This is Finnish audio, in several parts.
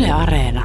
Yle Areena.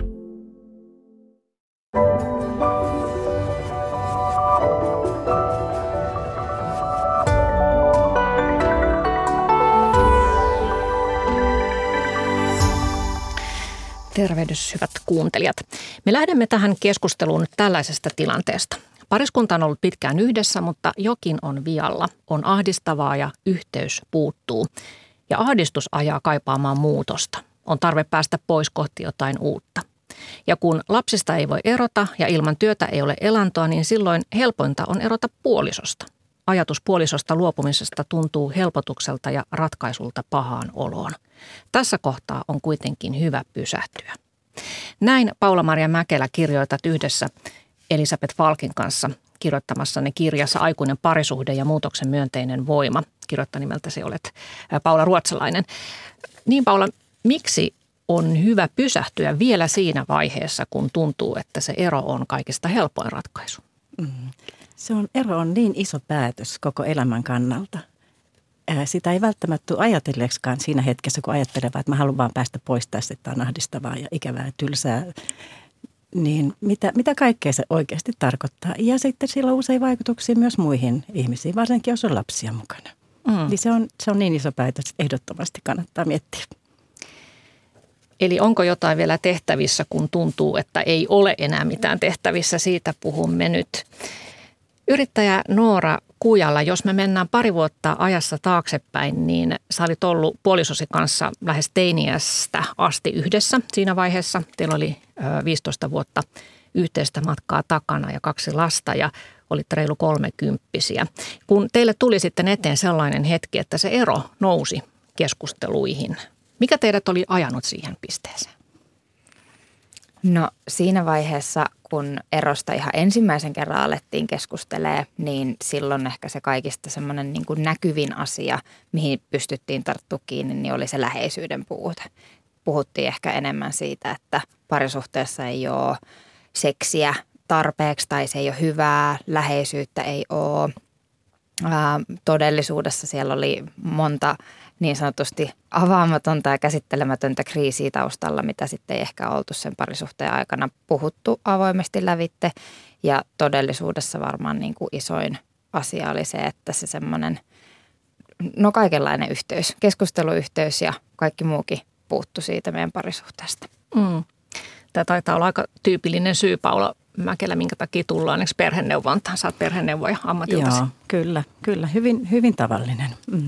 Tervehdys, hyvät kuuntelijat. Me lähdemme tähän keskusteluun nyt tällaisesta tilanteesta. Pariskunta on ollut pitkään yhdessä, mutta jokin on vialla. On ahdistavaa ja yhteys puuttuu. Ja ahdistus ajaa kaipaamaan muutosta. On tarve päästä pois kohti jotain uutta. Ja kun lapsista ei voi erota ja ilman työtä ei ole elantoa, niin silloin helpointa on erota puolisosta. Ajatus puolisosta luopumisesta tuntuu helpotukselta ja ratkaisulta pahaan oloon. Tässä kohtaa on kuitenkin hyvä pysähtyä. Näin Paula-Maria Mäkelä kirjoitat yhdessä Elisabeth Falkin kanssa kirjoittamassanne kirjassa Aikuinen parisuhde ja muutoksen myönteinen voima. Kirjoittanimeltäsi olet Paula Ruotsalainen. Niin Paula, miksi on hyvä pysähtyä vielä siinä vaiheessa, kun tuntuu, että se ero on kaikista helpoin ratkaisu? Ero on niin iso päätös koko elämän kannalta. Sitä ei välttämättä ajatelleeksikaan siinä hetkessä, kun ajattelevaa, että mä haluan vaan päästä pois tästä, että on ahdistavaa ja ikävää ja tylsää. Niin mitä kaikkea se oikeasti tarkoittaa? Ja sitten sillä on usein vaikutuksia myös muihin ihmisiin, varsinkin jos on lapsia mukana. Niin se on niin iso päätös, että ehdottomasti kannattaa miettiä. Eli onko jotain vielä tehtävissä, kun tuntuu, että ei ole enää mitään tehtävissä? Siitä puhumme nyt. Yrittäjä Noora Kujala, jos me mennään pari vuotta ajassa taaksepäin, niin sä olit ollut puolisosi kanssa lähes teiniästä asti yhdessä siinä vaiheessa. Teillä oli 15 vuotta yhteistä matkaa takana ja 2 lasta ja olitte reilu 30-vuotiaita. Kun teille tuli sitten eteen sellainen hetki, että se ero nousi keskusteluihin, mikä teidät oli ajanut siihen pisteeseen? No siinä vaiheessa, kun erosta ihan ensimmäisen kerran alettiin keskustelemaan, niin silloin ehkä se kaikista semmoinen niin kuin näkyvin asia, mihin pystyttiin tarttumaan kiinni, niin oli se läheisyyden puute. Puhuttiin ehkä enemmän siitä, että parisuhteessa ei ole seksiä tarpeeksi tai se ei ole hyvää, läheisyyttä ei ole. Todellisuudessa siellä oli monta niin sanotusti avaamatonta ja käsittelemätöntä kriisiä taustalla, mitä sitten ei ehkä oltu sen parisuhteen aikana puhuttu avoimesti lävitte. Ja todellisuudessa varmaan niin kuin isoin asia oli se, että se semmoinen, kaikenlainen yhteys, keskusteluyhteys ja kaikki muukin puuttu siitä meidän parisuhteesta. Tämä taitaa olla aika tyypillinen syy, Paula Mäkelä, minkä takia tullaan esimerkiksi perheneuvontaan. Sä oot perheneuvoja ammatiltasi. Joo, kyllä. Hyvin tavallinen.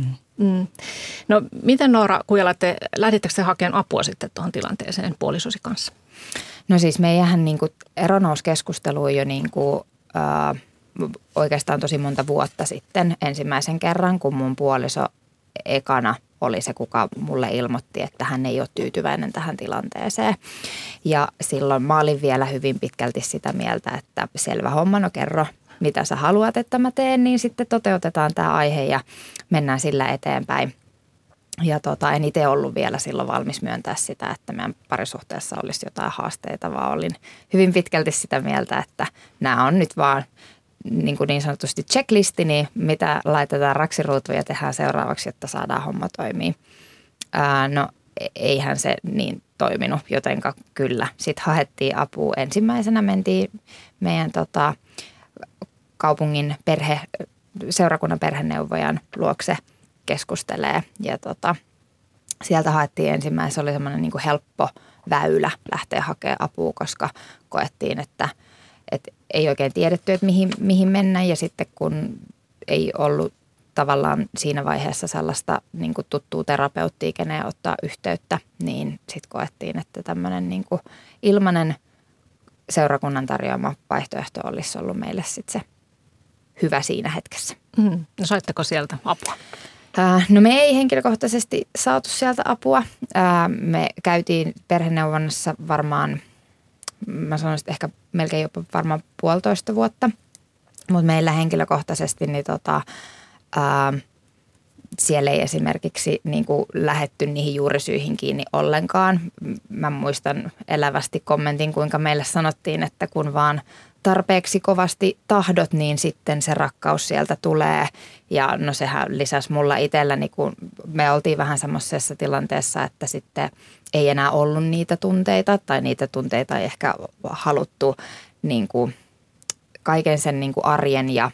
No miten Noora Kujala, lähdittekö te hakemaan apua sitten tuohon tilanteeseen puolisosi kanssa? No siis meidänhän niin kuin ero nousi keskusteluun jo niin kuin, oikeastaan tosi monta vuotta sitten ensimmäisen kerran, kun mun puoliso ekana oli se, kuka mulle ilmoitti, että hän ei ole tyytyväinen tähän tilanteeseen. Ja silloin mä olin vielä hyvin pitkälti sitä mieltä, että selvä homma, no kerro mitä sä haluat, että mä teen, niin sitten toteutetaan tämä aihe ja mennään sillä eteenpäin. Ja en itse ollut vielä silloin valmis myöntää sitä, että meidän parisuhteessa olisi jotain haasteita, vaan olin hyvin pitkälti sitä mieltä, että nämä on nyt vaan niin sanotusti checklisti, niin mitä laitetaan raksiruutuun ja tehdään seuraavaksi, jotta saadaan homma toimii. No eihän se niin toiminut, jotenka kyllä. Sitten haettiin apua. Ensimmäisenä mentiin meidän kaupungin seurakunnan perheneuvojan luokse keskustelee. Ja sieltä haettiin ensimmäisenä, se oli semmoinen niin kuin helppo väylä lähteä hakemaan apua, koska koettiin, että ei oikein tiedetty, että mihin mennä. Ja sitten kun ei ollut tavallaan siinä vaiheessa sellaista niin kuin tuttua terapeuttia, keneen ottaa yhteyttä, niin sitten koettiin, että tämmöinen niin kuin ilmainen seurakunnan tarjoama vaihtoehto olisi ollut meille sitten se hyvä siinä hetkessä. No saitteko sieltä apua? No me ei henkilökohtaisesti saatu sieltä apua. Me käytiin perheneuvonnassa varmaan, mä sanoisin, että ehkä melkein jopa varmaan 1,5 vuotta. Mutta meillä henkilökohtaisesti niin siellä ei esimerkiksi niin kuin lähdetty niihin juurisyihin kiinni ollenkaan. Mä muistan elävästi kommentin, kuinka meille sanottiin, että kun vaan tarpeeksi kovasti tahdot, niin sitten se rakkaus sieltä tulee. Ja no sehän lisäsi mulla itselläni, kun me oltiin vähän semmoisessa tilanteessa, että sitten ei enää ollut niitä tunteita tai niitä tunteita ei ehkä haluttu niin kuin kaiken sen niin kuin arjen ja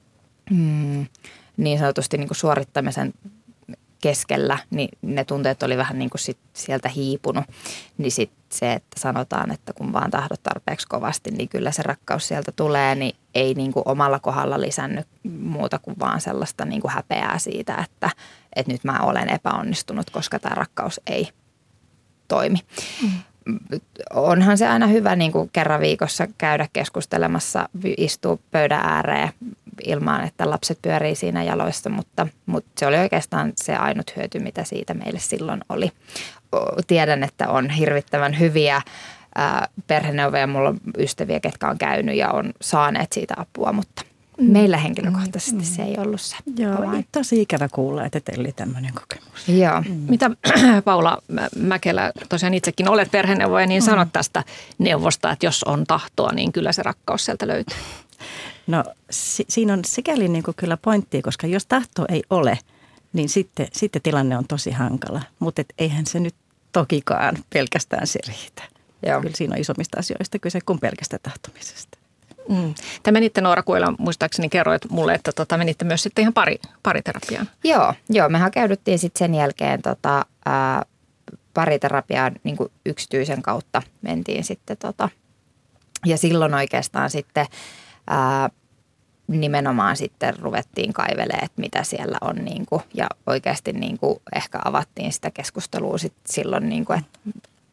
niin sanotusti niin kuin suorittamisen keskellä, niin ne tunteet oli vähän niin kuin sieltä hiipunut. Niin sitten se, että sanotaan, että kun vaan tahdot tarpeeksi kovasti, niin kyllä se rakkaus sieltä tulee, niin ei niin kuin omalla kohdalla lisännyt muuta kuin vaan sellaista niin kuin häpeää siitä, että nyt mä olen epäonnistunut, koska tämä rakkaus ei toimi. Onhan se aina hyvä niin kuin kerran viikossa käydä keskustelemassa, istua pöydän ääreen ilman, että lapset pyörii siinä jaloissa, mutta se oli oikeastaan se ainut hyöty, mitä siitä meille silloin oli. Tiedän, että on hirvittävän hyviä perheneuvoja, mulla on ystäviä, ketkä on käynyt ja on saaneet siitä apua, mutta meillä henkilökohtaisesti se ei ollut se. Joo, tosi ikävä kuulla, että teillä oli tämmöinen kokemus. Joo. Mitä Paula Mäkelä, tosiaan itsekin olet perheneuvoja, niin sanot tästä neuvosta, että jos on tahtoa, niin kyllä se rakkaus sieltä löytyy. No siinä on sikäli niin kuin kyllä pointtia, koska jos tahto ei ole, niin sitten tilanne on tosi hankala. Mutta eihän se nyt tokikaan pelkästään se riitä. Joo. Kyllä siinä on isommista asioista kyse kuin pelkästä tahtomisesta. Te menitte Noora Kuila, muistaakseni kerroit mulle, että menitte myös sitten ihan pariterapiaan. Joo, mehän käydyttiin sitten sen jälkeen pariterapiaan niin kuin yksityisen kautta mentiin sitten ja silloin oikeastaan sitten nimenomaan sitten ruvettiin kaivelemaan, että mitä siellä on niin kuin, ja oikeasti niin kuin ehkä avattiin sitä keskustelua sit silloin, niin kuin, että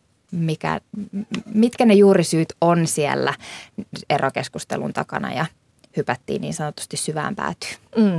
mitkä ne juurisyyt on siellä erokeskustelun takana ja hypättiin niin sanotusti syvään päätyyn.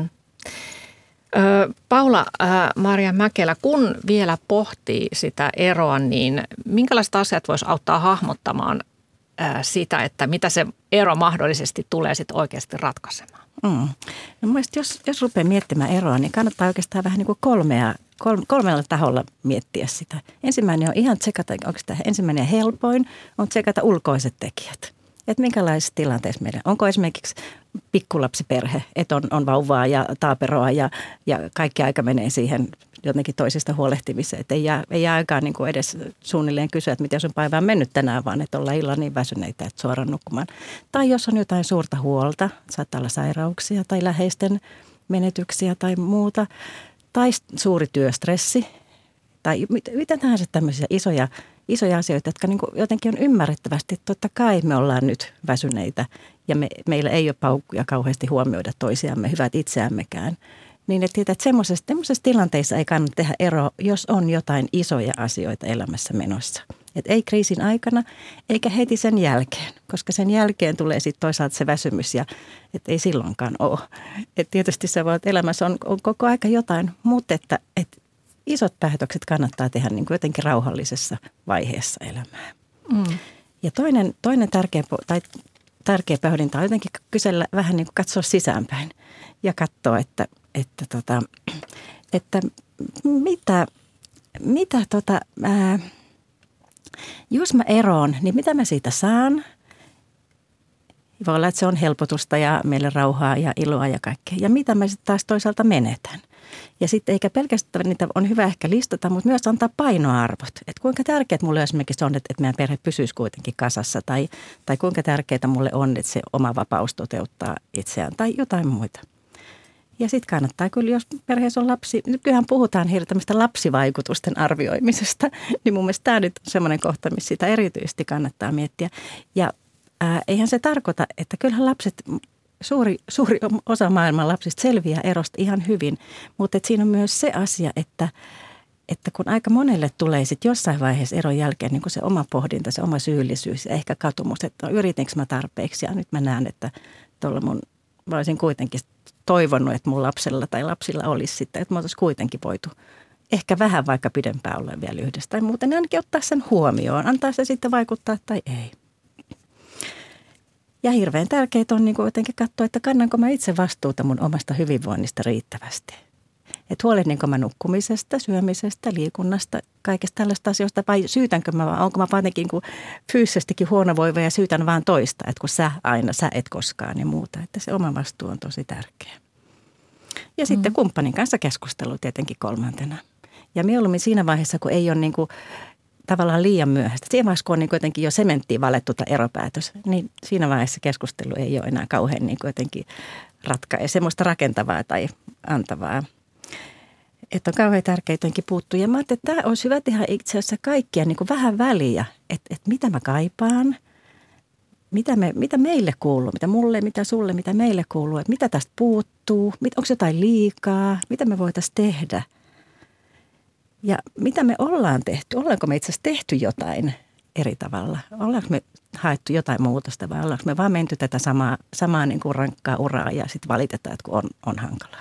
Paula Maria Mäkelä, kun vielä pohtii sitä eroa, niin minkälaiset asiat voisi auttaa hahmottamaan sitä, että mitä se ero mahdollisesti tulee sitten oikeasti ratkaisemaan? No mielestäni, jos rupeaa miettimään eroa, niin kannattaa oikeastaan vähän niin kuin kolmella taholla miettiä sitä. Ensimmäinen on ihan tsekata, oikeastaan ensimmäinen ja helpoin on tsekata ulkoiset tekijät. Että minkälaisessa tilanteessa meillä onko esimerkiksi pikkulapsiperhe, että on vauvaa ja taaperoa ja kaikki aika menee siihen jotenkin toisista huolehtimiseen. Että ei jää aikaa niin kuin edes suunnilleen kysyä, että miten on päivä mennyt tänään, vaan että ollaan illalla niin väsyneitä, että suoraan nukkumaan. Tai jos on jotain suurta huolta, saattaa olla sairauksia tai läheisten menetyksiä tai muuta. Tai suuri työstressi tai mitä tahansa tämmöisiä isoja asioita, jotka niin kuin jotenkin on ymmärrettävästi, että totta kai me ollaan nyt väsyneitä ja meillä ei ole paukkuja kauheasti huomioida toisiamme, hyvät itseämmekään. Niin että semmoisessa tilanteissa ei kannata tehdä eroa, jos on jotain isoja asioita elämässä menossa. Et ei kriisin aikana eikä heti sen jälkeen, koska sen jälkeen tulee sitten toisaalta se väsymys ja et ei silloinkaan ole. Et tietysti se voi, että elämässä on koko aika jotain, mutta että isot päätökset kannattaa tehdä niin kuin jotenkin rauhallisessa vaiheessa elämää. Ja toinen tärkeä pohdinta on jotenkin kysellä vähän niin kuin katsoa sisäänpäin ja katsoa, että jos mä eroon, niin mitä mä siitä saan? Voi olla, että se on helpotusta ja meille rauhaa ja iloa ja kaikkea. Ja mitä mä sitten taas toisaalta menetän? Ja sitten eikä pelkästään niitä on hyvä ehkä listata, mutta myös antaa painoarvot. Että kuinka tärkeää mulle esimerkiksi on, että meidän perhe pysyisi kuitenkin kasassa. Tai kuinka tärkeää mulle on, että se oma vapaus toteuttaa itseään tai jotain muita. Ja sitten kannattaa kyllä, jos perheessä on lapsi, nykyään puhutaan tämmöistä lapsivaikutusten arvioimisesta, niin mun mielestä tämä nyt on semmoinen kohta, missä sitä erityisesti kannattaa miettiä. Ja eihän se tarkoita, että kyllähän lapset, suuri osa maailman lapsista selviää erosta ihan hyvin, mutta siinä on myös se asia, että kun aika monelle tulee sitten jossain vaiheessa eron jälkeen niin kuin se oma pohdinta, se oma syyllisyys ja ehkä katumus, että yritinkö mä tarpeeksi ja nyt mä näen, että mä olisin kuitenkin toivonut, että mun lapsella tai lapsilla olisi sitten, että me oltaisiin kuitenkin voitu ehkä vähän vaikka pidempään olla vielä yhdessä tai muuten ainakin ottaa sen huomioon, antaa se sitten vaikuttaa tai ei. Ja hirveän tärkeää on niin kuin jotenkin katsoa, että kannanko mä itse vastuuta mun omasta hyvinvoinnista riittävästi. Että huolehdinko mä nukkumisesta, syömisestä, liikunnasta, kaikesta tällaista asioista, vai syytänkö mä vaan, onko mä jotenkin fyysisestikin huonovoiva ja syytän vaan toista, että kun sä et koskaan ja muuta, että se oma vastuu on tosi tärkeä. Ja sitten kumppanin kanssa keskustelu tietenkin kolmantena. Ja mieluummin siinä vaiheessa, kun ei ole niin kuin tavallaan liian myöhäistä. Siinä vaiheessa, kun on niin jotenkin jo sementtiin valettu tai eropäätös, niin siinä vaiheessa keskustelu ei ole enää kauhean niin jotenkin semmoista rakentavaa tai antavaa. Että on kauhean tärkeää jotenkin puuttua. Ja mä ajattelin, että tämä olisi hyvä tehdä itse asiassa kaikkia niin kuin vähän väliä, että mitä mä kaipaan, mitä meille kuuluu, mitä mulle, mitä sulle, mitä meille kuuluu, että mitä tästä puuttuu, onko jotain liikaa, mitä me voitaisiin tehdä. Ja mitä me ollaan tehty, ollaanko me itse asiassa tehty jotain eri tavalla, ollaanko me haettu jotain muutosta vai ollaanko me vaan menty tätä samaa niin kuin rankkaa uraa ja sitten valitetaan, että kun on hankalaa.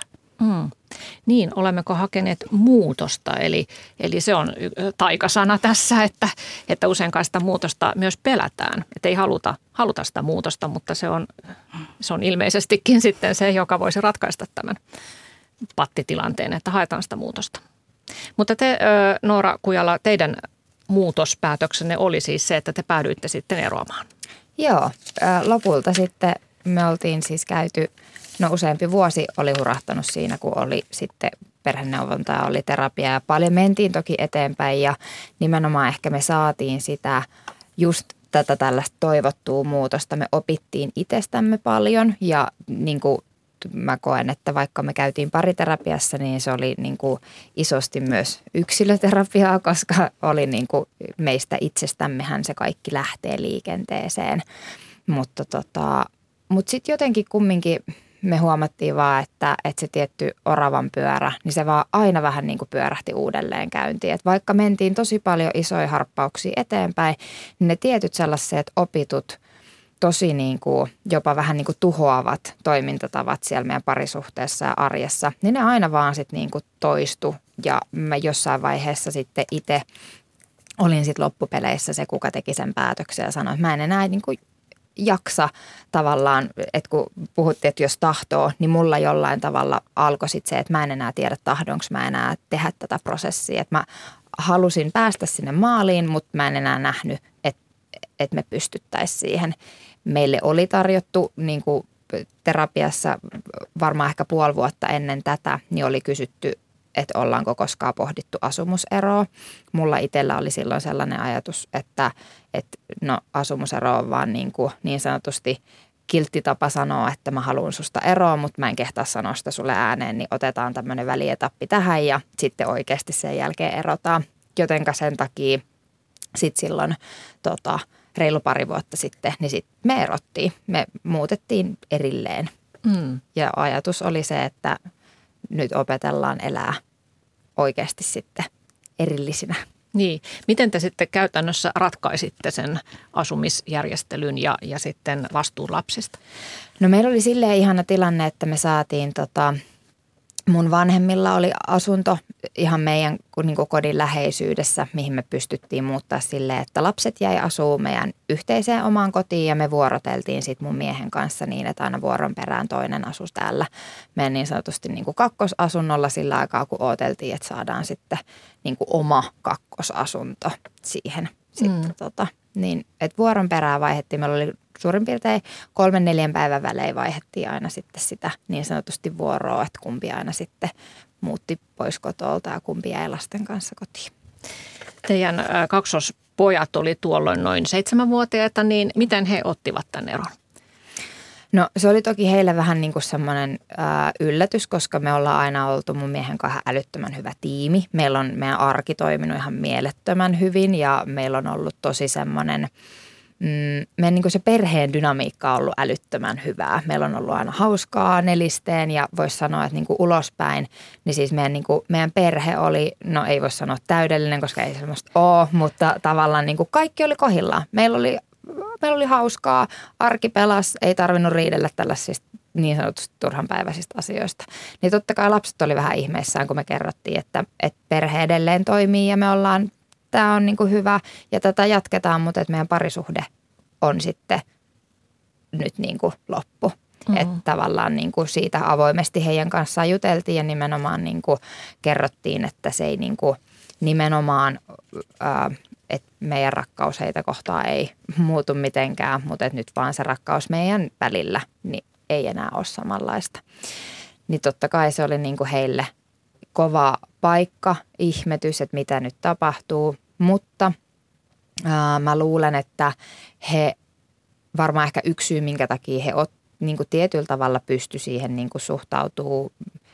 Niin, olemmeko hakeneet muutosta, eli se on taikasana tässä, että useinkaan sitä muutosta myös pelätään. Että ei haluta sitä muutosta, mutta se on ilmeisestikin sitten se, joka voisi ratkaista tämän pattitilanteen, että haetaan sitä muutosta. Mutta te, Noora Kujala, teidän muutospäätöksenne oli siis se, että te päädyitte sitten eroamaan. Joo, lopulta sitten me oltiin siis käyty, useampi vuosi oli hurahtanut siinä, kun oli sitten perheneuvontaa, oli terapia ja paljon mentiin toki eteenpäin ja nimenomaan ehkä me saatiin sitä just tätä tällaista toivottua muutosta. Me opittiin itsestämme paljon ja niin kuin mä koen, että vaikka me käytiin pariterapiassa, niin se oli niin kuin isosti myös yksilöterapiaa, koska oli niin kuin meistä itsestämmehän se kaikki lähtee liikenteeseen. Mutta sitten jotenkin kumminkin me huomattiin vaan, että se tietty oravan pyörä, niin se vaan aina vähän niin kuin pyörähti uudelleen käyntiin. Et vaikka mentiin tosi paljon isoja harppauksia eteenpäin, niin ne tietyt sellaiset opitut, tosi niin kuin jopa vähän niin kuin tuhoavat toimintatavat siellä meidän parisuhteessa ja arjessa, niin ne aina vaan sitten niin kuin toistu. Ja mä jossain vaiheessa sitten itse olin sitten loppupeleissä se, kuka teki sen päätöksen ja sanoi, että mä en enää niin kuin jaksa tavallaan, että kun puhuttiin, että jos tahtoo, niin mulla jollain tavalla alkoi sitten se, että mä en enää tiedä tahdonko mä enää tehdä tätä prosessia. Että mä halusin päästä sinne maaliin, mutta mä en enää nähnyt, että me pystyttäisiin siihen. Meille oli tarjottu niin kuin terapiassa varmaan ehkä puoli vuotta ennen tätä, niin oli kysytty, että ollaanko koskaan pohdittu asumuseroa. Mulla itsellä oli silloin sellainen ajatus, että asumusero on vaan niin sanotusti kiltti tapa sanoa, että mä haluan susta eroa, mutta mä en kehtaa sanoa sitä sulle ääneen, niin otetaan tämmöinen välietappi tähän ja sitten oikeasti sen jälkeen erotaan. Jotenka sen takia sitten silloin reilu pari vuotta sitten, niin sitten me erottiin. Me muutettiin erilleen. Ja ajatus oli se, että nyt opetellaan elää oikeasti sitten erillisinä. Niin. Miten te sitten käytännössä ratkaisitte sen asumisjärjestelyn ja sitten vastuun lapsista? No meillä oli silleen ihana tilanne, että me saatiin mun vanhemmilla oli asunto ihan meidän niin kuin kodin läheisyydessä, mihin me pystyttiin muuttaa silleen, että lapset jäi asuu meidän yhteiseen omaan kotiin ja me vuoroteltiin sitten mun miehen kanssa niin, että aina vuoron perään toinen asui täällä meidän niin sanotusti niin kuin kakkosasunnolla sillä aikaa, kun odoteltiin, että saadaan sitten niin kuin oma kakkosasunto siihen. Sitten, niin, että vuoron perään vaihdettiin, meillä oli suurin piirtein 3-4 päivän välein vaihdettiin aina sitten sitä niin sanotusti vuoroa, että kumpi aina sitten muutti pois kotolta ja kumpi jäi lasten kanssa kotiin. Teidän kaksospojat oli tuolloin noin 7-vuotiaita, niin miten he ottivat tämän eron? No se oli toki heille vähän niin kuin semmoinen yllätys, koska me ollaan aina oltu mun miehen kanssa älyttömän hyvä tiimi. Meillä on meidän arki toiminut ihan mielettömän hyvin ja meillä on ollut tosi semmoinen, meidän niin kuin se perheen dynamiikka on ollut älyttömän hyvää. Meillä on ollut aina hauskaa nelisteen ja voisi sanoa, että niin kuin ulospäin, niin siis meidän perhe oli, no ei voi sanoa täydellinen, koska ei semmoista ole, mutta tavallaan niin kuin kaikki oli kohdillaan. Meillä oli hauskaa, arki pelasi, ei tarvinnut riidellä tällaisista niin sanotusti turhanpäiväisistä asioista. Niin totta kai lapset oli vähän ihmeissään, kun me kerrottiin, että perhe edelleen toimii ja tämä on niin kuin hyvä ja tätä jatketaan, mutta että meidän parisuhde on sitten nyt niin kuin loppu. Että tavallaan niin kuin siitä avoimesti heidän kanssaan juteltiin ja nimenomaan niin kuin kerrottiin, että se ei niin kuin nimenomaan, että meidän rakkaus heitä kohtaan ei muutu mitenkään, mutta että nyt vaan se rakkaus meidän välillä niin ei enää ole samanlaista. Niin totta kai se oli niin kuin heille kova paikka, ihmetys, että mitä nyt tapahtuu, mutta mä luulen, että he varmaan ehkä yksi syy, minkä takia he niin kuin tietyllä tavalla pysty siihen niin kuin suhtautuu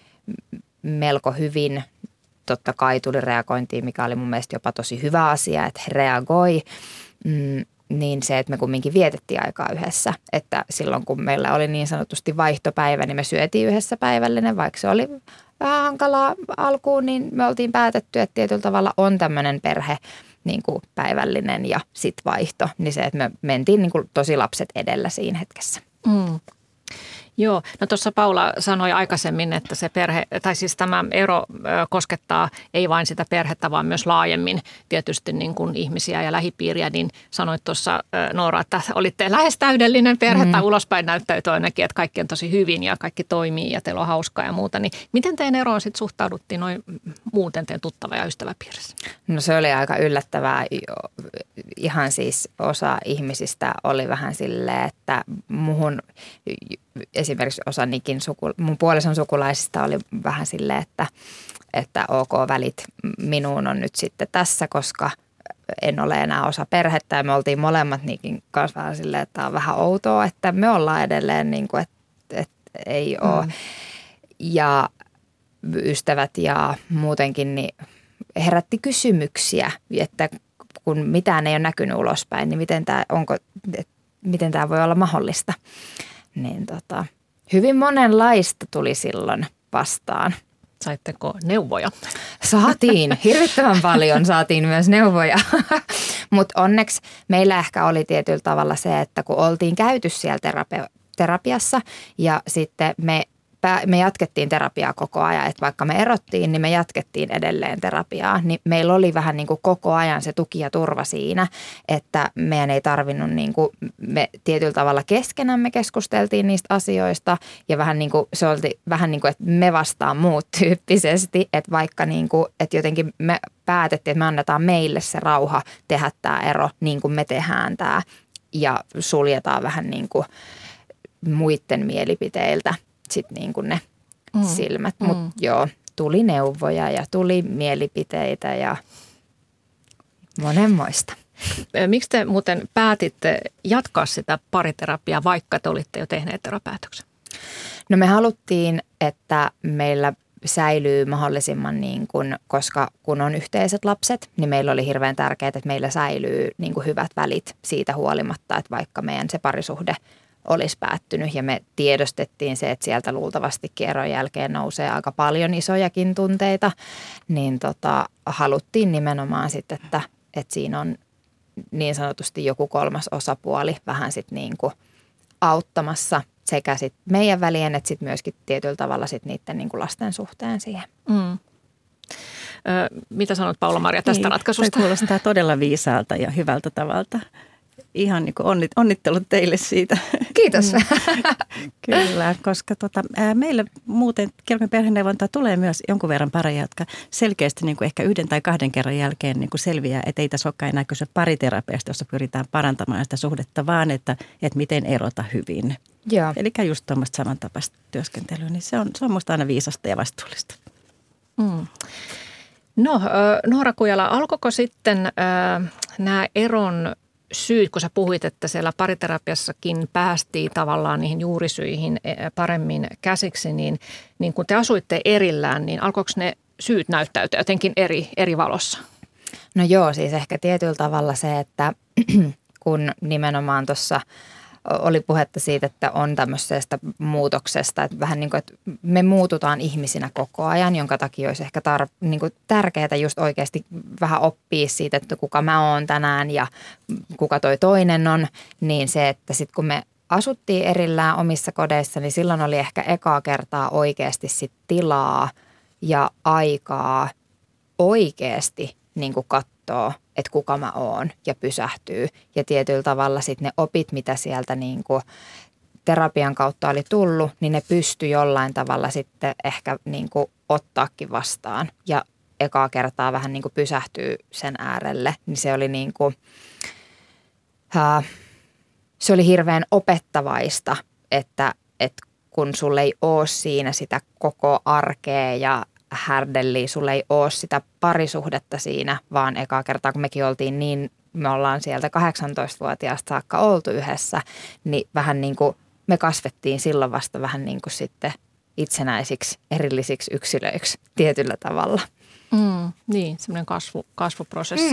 melko hyvin. Totta kai tuli reagointiin, mikä oli mun mielestä jopa tosi hyvä asia, että he reagoi. Niin se, että me kumminkin vietettiin aikaa yhdessä. Että silloin kun meillä oli niin sanotusti vaihtopäivä, niin me syötiin yhdessä päivällinen, vaikka se oli vähän hankalaa alkuun, niin me oltiin päätetty, että tietyllä tavalla on tämmöinen perhe niin kuin päivällinen ja sit vaihto. Niin se, että me mentiin niin kuin tosi lapset edellä siinä hetkessä. Joo, no tuossa Paula sanoi aikaisemmin, että se perhe, tai siis tämä ero koskettaa ei vain sitä perhettä, vaan myös laajemmin tietysti niin kuin ihmisiä ja lähipiiriä, niin sanoit tuossa Noora, että olitte lähes täydellinen perhe, tai ulospäin näyttäytyi ainakin, että kaikki on tosi hyvin ja kaikki toimii ja teillä on hauskaa ja muuta, niin miten teidän eroon sitten suhtauduttiin noin muuten teidän tuttava- ja ystäväpiirissä? No se oli aika yllättävää. Ihan siis osa ihmisistä oli vähän silleen, että muhun esimerkiksi osa mun puolison sukulaisista oli vähän silleen, että ok, välit minuun on nyt sitten tässä, koska en ole enää osa perhettä ja me oltiin molemmat Nikin kanssa vähän silleen, että tämä on vähän outoa, että me ollaan edelleen niin kuin, että ei ole. Ja ystävät ja muutenkin niin herätti kysymyksiä, että kun mitään ei ole näkynyt ulospäin, niin miten tämä voi olla mahdollista. Niin hyvin monenlaista tuli silloin vastaan. Saitteko neuvoja? Saatiin, hirvittävän paljon saatiin myös neuvoja, mutta onneksi meillä ehkä oli tietyllä tavalla se, että kun oltiin käyty siellä terapiassa ja sitten me jatkettiin terapiaa koko ajan, että vaikka me erottiin, niin me jatkettiin edelleen terapiaa. Niin meillä oli vähän niin kuin koko ajan se tuki ja turva siinä, että meidän ei tarvinnut, niin kuin, me tietyllä tavalla keskenämme keskusteltiin niistä asioista ja vähän niin kuin, se oli vähän niin kuin, että me vastaan muut tyyppisesti, että vaikka niin kuin, että jotenkin me päätettiin, että me annetaan meille se rauha tehdä tämä ero niin kuin me tehdään tämä ja suljetaan vähän niin kuin muiden mielipiteiltä. Sitten niin kuin ne silmät. Mutta joo, tuli neuvoja ja tuli mielipiteitä ja monenmoista. Miksi te muuten päätitte jatkaa sitä pariterapiaa, vaikka te olitte jo tehneet eropäätöksen? No me haluttiin, että meillä säilyy mahdollisimman niin kuin, koska kun on yhteiset lapset, niin meillä oli hirveän tärkeää, että meillä säilyy niin kuin hyvät välit siitä huolimatta, että vaikka meidän se parisuhde olisi päättynyt ja me tiedostettiin se, että sieltä luultavasti kierron jälkeen nousee aika paljon isojakin tunteita, niin haluttiin nimenomaan sitten, että siinä on niin sanotusti joku kolmas osapuoli vähän sitten niin kuin auttamassa sekä sitten meidän välien, että sitten myöskin tietyllä tavalla sitten niiden niin kuin lasten suhteen siihen. Mitä sanot Paula-Maria tästä ratkaisusta? Toi kuulostaa todella viisaalta ja hyvältä tavalta. Ihan niin kuin onnittelut teille siitä. Kiitos. Kyllä, koska meillä muuten Kirkon perheneuvontaa tulee myös jonkun verran pareja, jotka selkeästi niin kuin ehkä 1 tai 2 kerran jälkeen niin kuin selviää, että ei tässä olekaan enää kyse pariterapiasta, jossa pyritään parantamaan sitä suhdetta, vaan että miten erota hyvin. Joo. Eli just tuommoista samantapaista työskentelyä, niin se on musta aina viisasta ja vastuullista. No, Noora Kujala, alkoiko sitten nämä eron syyt, kun sä puhuit, että siellä pariterapiassakin päästiin tavallaan niihin juurisyihin paremmin käsiksi, niin kun te asuitte erillään, niin alkoiko ne syyt näyttäytyä jotenkin eri valossa? No joo, siis ehkä tietyllä tavalla se, että kun nimenomaan tuossa oli puhetta siitä, että on tämmöisestä muutoksesta, että vähän niin kuin, että me muututaan ihmisinä koko ajan, jonka takia olisi ehkä niin kuin tärkeää just oikeasti vähän oppia siitä, että kuka mä oon tänään ja kuka toi toinen on, niin se, että sitten kun me asuttiin erillään omissa kodeissa, niin silloin oli ehkä ekaa kertaa oikeasti sit tilaa ja aikaa oikeasti niin kuin katsoa, että kuka mä oon ja pysähtyy. Ja tietyllä tavalla sitten ne opit, mitä sieltä niin kuin terapian kautta oli tullut, niin ne pystyi jollain tavalla sitten ehkä niin kuin ottaakin vastaan. Ja ekaa kertaa vähän niin kuin pysähtyy sen äärelle, niin se oli niin kuin, se oli hirveän opettavaista, että kun sulle ei ole siinä sitä koko arkea ja härdelliä, sulle ei ole sitä parisuhdetta siinä, vaan ekaa kertaa, kun mekin oltiin niin, me ollaan sieltä 18-vuotiaasta saakka oltu yhdessä, niin vähän niin kuin me kasvettiin silloin vasta vähän niin kuin sitten itsenäisiksi, erillisiksi yksilöiksi tietyllä tavalla. Niin, semmoinen kasvuprosessi.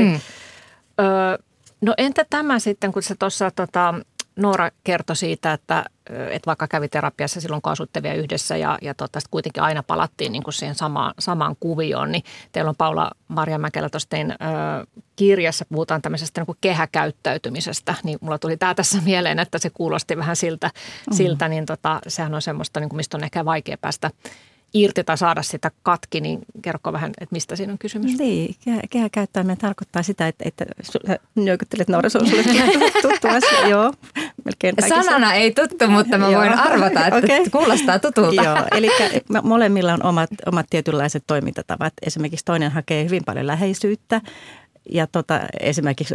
No entä tämä sitten, kun se tuossa Noora kertoi siitä, että vaikka kävi terapiassa silloin, kun asutte vielä yhdessä ja kuitenkin aina palattiin niin kuin siihen samaan kuvioon, niin teillä on Paula-Maria Mäkelä tuossa teidän kirjassa, puhutaan tämmöisestä niin kuin kehäkäyttäytymisestä, niin mulla tuli tämä tässä mieleen, että se kuulosti vähän siltä niin sehän on semmoista, niin kuin mistä on ehkä vaikea päästä irti tai saada sitä katki, niin kerro vähän, että mistä siinä on kysymys? Niin, kehäkäyttäminen tarkoittaa sitä, että nyökyttelet, Noora, se on sulle tuttu asia, joo. Sanana ei tuttu, mutta mä voin arvata, että kuulostaa tutulta. Joo, eli molemmilla on omat tietynlaiset toimintatavat. Esimerkiksi toinen hakee hyvin paljon läheisyyttä ja esimerkiksi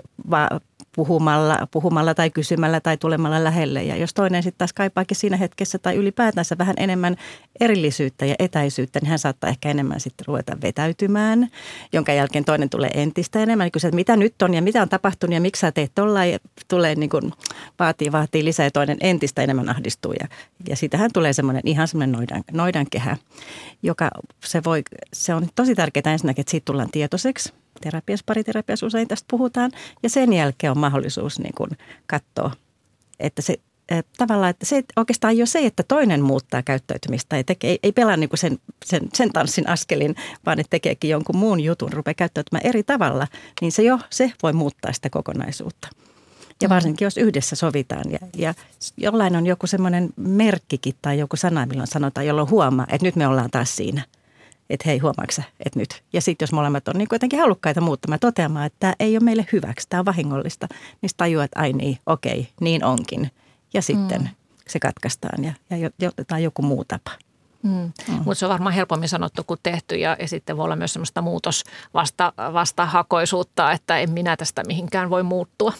puhumalla tai kysymällä tai tulemalla lähelle. Ja jos toinen sitten taas kaipaakin siinä hetkessä tai ylipäätänsä vähän enemmän erillisyyttä ja etäisyyttä, niin hän saattaa ehkä enemmän sitten ruveta vetäytymään, jonka jälkeen toinen tulee entistä enemmän. Niin kysyy, että mitä nyt on ja mitä on tapahtunut ja miksi sä teet tollain, tulee niin kuin vaatii lisää ja toinen entistä enemmän ahdistuu. Ja siitähän tulee ihan semmoinen noidankehä, joka se on tosi tärkeää ensinnäkin, että siitä tullaan tietoiseksi. Pariterapiassa usein tästä puhutaan ja sen jälkeen on mahdollisuus niin kuin katsoa, että se tavallaan, että se oikeastaan jo se, että toinen muuttaa käyttäytymistä ja ei pelaa niin kuin sen tanssin askelin, vaan että tekeekin jonkun muun jutun, rupeaa käyttäytymään eri tavalla, niin se voi muuttaa sitä kokonaisuutta. Ja varsinkin, jos yhdessä sovitaan ja jollain on joku semmoinen merkkikin tai joku sana, milloin sanotaan, jolloin huomaa, että nyt me ollaan taas siinä. Että hei, huomaatko sä, että nyt. Ja sitten jos molemmat on niin jotenkin halukkaita muuttamaan, toteamaan, että tämä ei ole meille hyväksi, tämä on vahingollista, niin sitten tajuaa, että ai niin, okei, niin onkin. Ja sitten se katkaistaan ja otetaan joku muu tapa. Mutta se on varmaan helpommin sanottu kuin tehty ja sitten voi olla myös semmoista vastahakoisuutta, että en minä tästä mihinkään voi muuttua.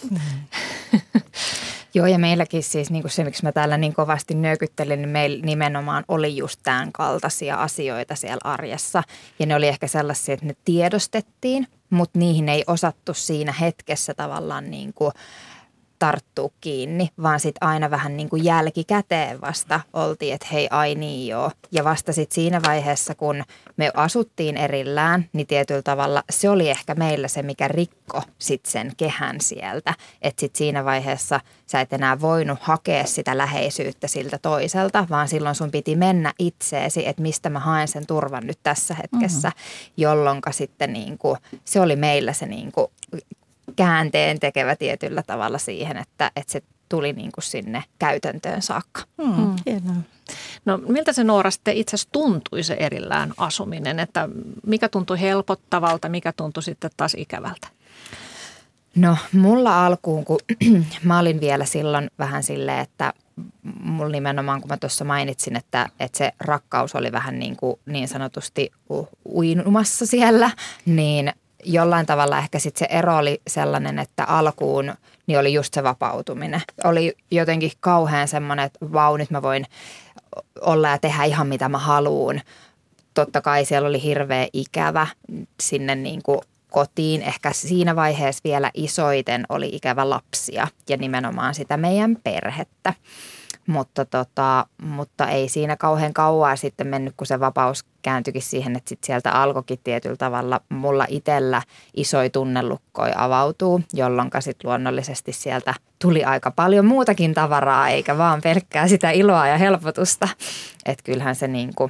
Joo, ja meilläkin siis niin kuin se, miksi mä täällä niin kovasti nyökyttelin, niin meillä nimenomaan oli just tämän kaltaisia asioita siellä arjessa. Ja ne oli ehkä sellaisia, että ne tiedostettiin, mutta niihin ei osattu siinä hetkessä tavallaan niin kuin tarttua kiinni, vaan sitten aina vähän niin kuin jälkikäteen vasta oltiin, että hei, ai niin joo. Ja vasta sitten siinä vaiheessa, kun me asuttiin erillään, niin tietyllä tavalla se oli ehkä meillä se, mikä rikko sitten sen kehän sieltä. Että sitten siinä vaiheessa sä et enää voinut hakea sitä läheisyyttä siltä toiselta, vaan silloin sun piti mennä itseesi, että mistä mä haen sen turvan nyt tässä hetkessä, jolloinka sitten niin kuin, se oli meillä se niin kuin käänteen tekevä tietyllä tavalla siihen, että se tuli niin kuin sinne käytäntöön saakka. No miltä se, Noora, sitten itse asiassa tuntui se erillään asuminen, että mikä tuntui helpottavalta, mikä tuntui sitten taas ikävältä? No mulla alkuun, kun mä olin vielä silloin vähän silleen, että mulla nimenomaan, kun mä tuossa mainitsin, että se rakkaus oli vähän niin sanotusti uinumassa siellä, niin jollain tavalla ehkä sitten se ero oli sellainen, että alkuun niin oli just se vapautuminen. Oli jotenkin kauhean semmoinen, että vau, nyt mä voin olla ja tehdä ihan mitä mä haluun. Totta kai siellä oli hirveä ikävä sinne niin kuin kotiin. Ehkä siinä vaiheessa vielä isoiten oli ikävä lapsia ja nimenomaan sitä meidän perhettä. Mutta ei siinä kauhean kauaa sitten mennyt, kun se vapaus kääntyikin siihen, että sit sieltä alkoikin tietyllä tavalla mulla itsellä isoja tunnelukkoja avautuu, jolloin sitten luonnollisesti sieltä tuli aika paljon muutakin tavaraa, eikä vaan pelkkää sitä iloa ja helpotusta. Että kyllähän se niinku,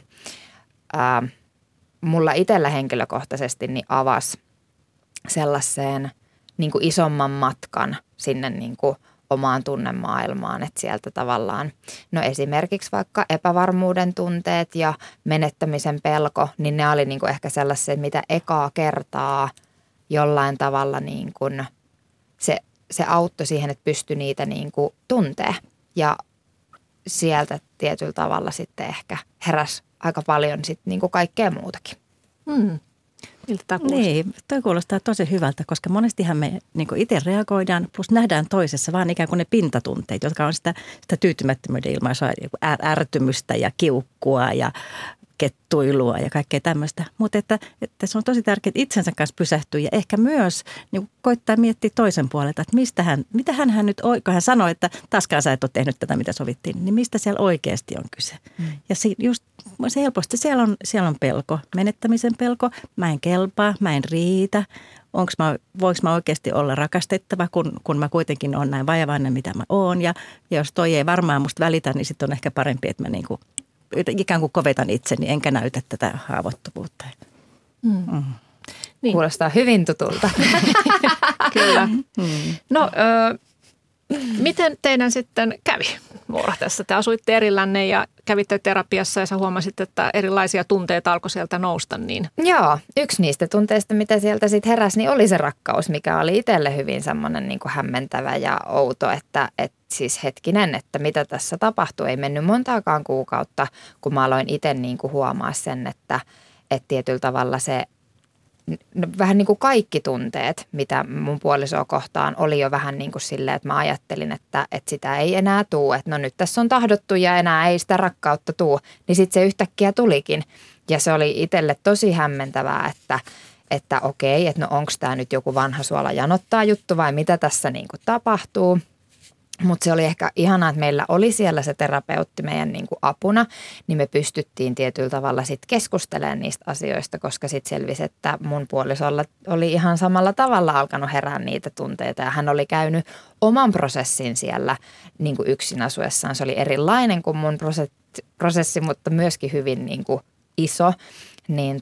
mulla itsellä henkilökohtaisesti niin avasi sellaiseen niinku isomman matkan sinne niinku omaan tunnemaailmaan, että sieltä tavallaan, no esimerkiksi vaikka epävarmuuden tunteet ja menettämisen pelko, niin ne oli niinku ehkä sellaisia, mitä ekaa kertaa jollain tavalla niinku se auttoi siihen, että pystyi niitä niinku tuntee. Ja sieltä tietyllä tavalla sitten ehkä heräsi aika paljon sitten niin kuin kaikkea muutakin. Miltä tämä kuulostaa? Niin, toi kuulostaa tosi hyvältä, koska monestihan me niin itse reagoidaan, plus nähdään toisessa vaan ikään kuin ne pintatunteet, jotka on sitä tyytymättömyyden ilmaisua, ärtymystä ja kiukkua ja kettuilua ja kaikkea tämmöistä. Mutta että se on tosi tärkeää itsensä kanssa pysähtyä ja ehkä myös niin koittaa miettiä toisen puolelta, että mitä hän nyt kun hän sanoi, että taaskaan sä et ole tehnyt tätä, mitä sovittiin, niin mistä siellä oikeasti on kyse. Ja just se helposti siellä on pelko, menettämisen pelko, mä en kelpaa, mä en riitä. Voinko mä oikeasti olla rakastettava, kun mä kuitenkin olen näin vajavainen, mitä mä oon. Ja jos toi ei varmaan musta välitä, niin sitten on ehkä parempi, että mä niinku ikään kuin kovetan itseni, enkä näytä tätä haavoittuvuutta. Niin. Kuulostaa hyvin tutulta. Kyllä. No, miten teidän sitten kävi, Moora, tässä? Te asuitte erillänne ja kävitte terapiassa ja sä huomasit, että erilaisia tunteita alkoi sieltä nousta. Niin. Joo, yksi niistä tunteista, mitä sieltä sitten heräsi, niin oli se rakkaus, mikä oli itselle hyvin semmoinen niin kuin hämmentävä ja outo, että siis hetkinen, että mitä tässä tapahtui. Ei mennyt montaakaan kuukautta, kun mä aloin itse niin kuin huomaa sen, että tietyllä tavalla se vähän niin kuin kaikki tunteet, mitä mun puolisoa kohtaan oli jo vähän niin kuin silleen, että mä ajattelin, että sitä ei enää tule. Että no nyt tässä on tahdottu ja enää ei sitä rakkautta tule. Niin sitten se yhtäkkiä tulikin. Ja se oli itselle tosi hämmentävää, että okei, että no onko tämä nyt joku vanha suola janottaa juttu vai mitä tässä niin kuin tapahtuu. Mutta se oli ehkä ihanaa, että meillä oli siellä se terapeutti meidän niin kuin apuna, niin me pystyttiin tietyllä tavalla sitten keskustelemaan niistä asioista, koska sitten selvisi, että mun puolisolla oli ihan samalla tavalla alkanut herää niitä tunteita ja hän oli käynyt oman prosessin siellä niin kuin yksin asuessaan. Se oli erilainen kuin mun prosessi, mutta myöskin hyvin niin kuin iso, niin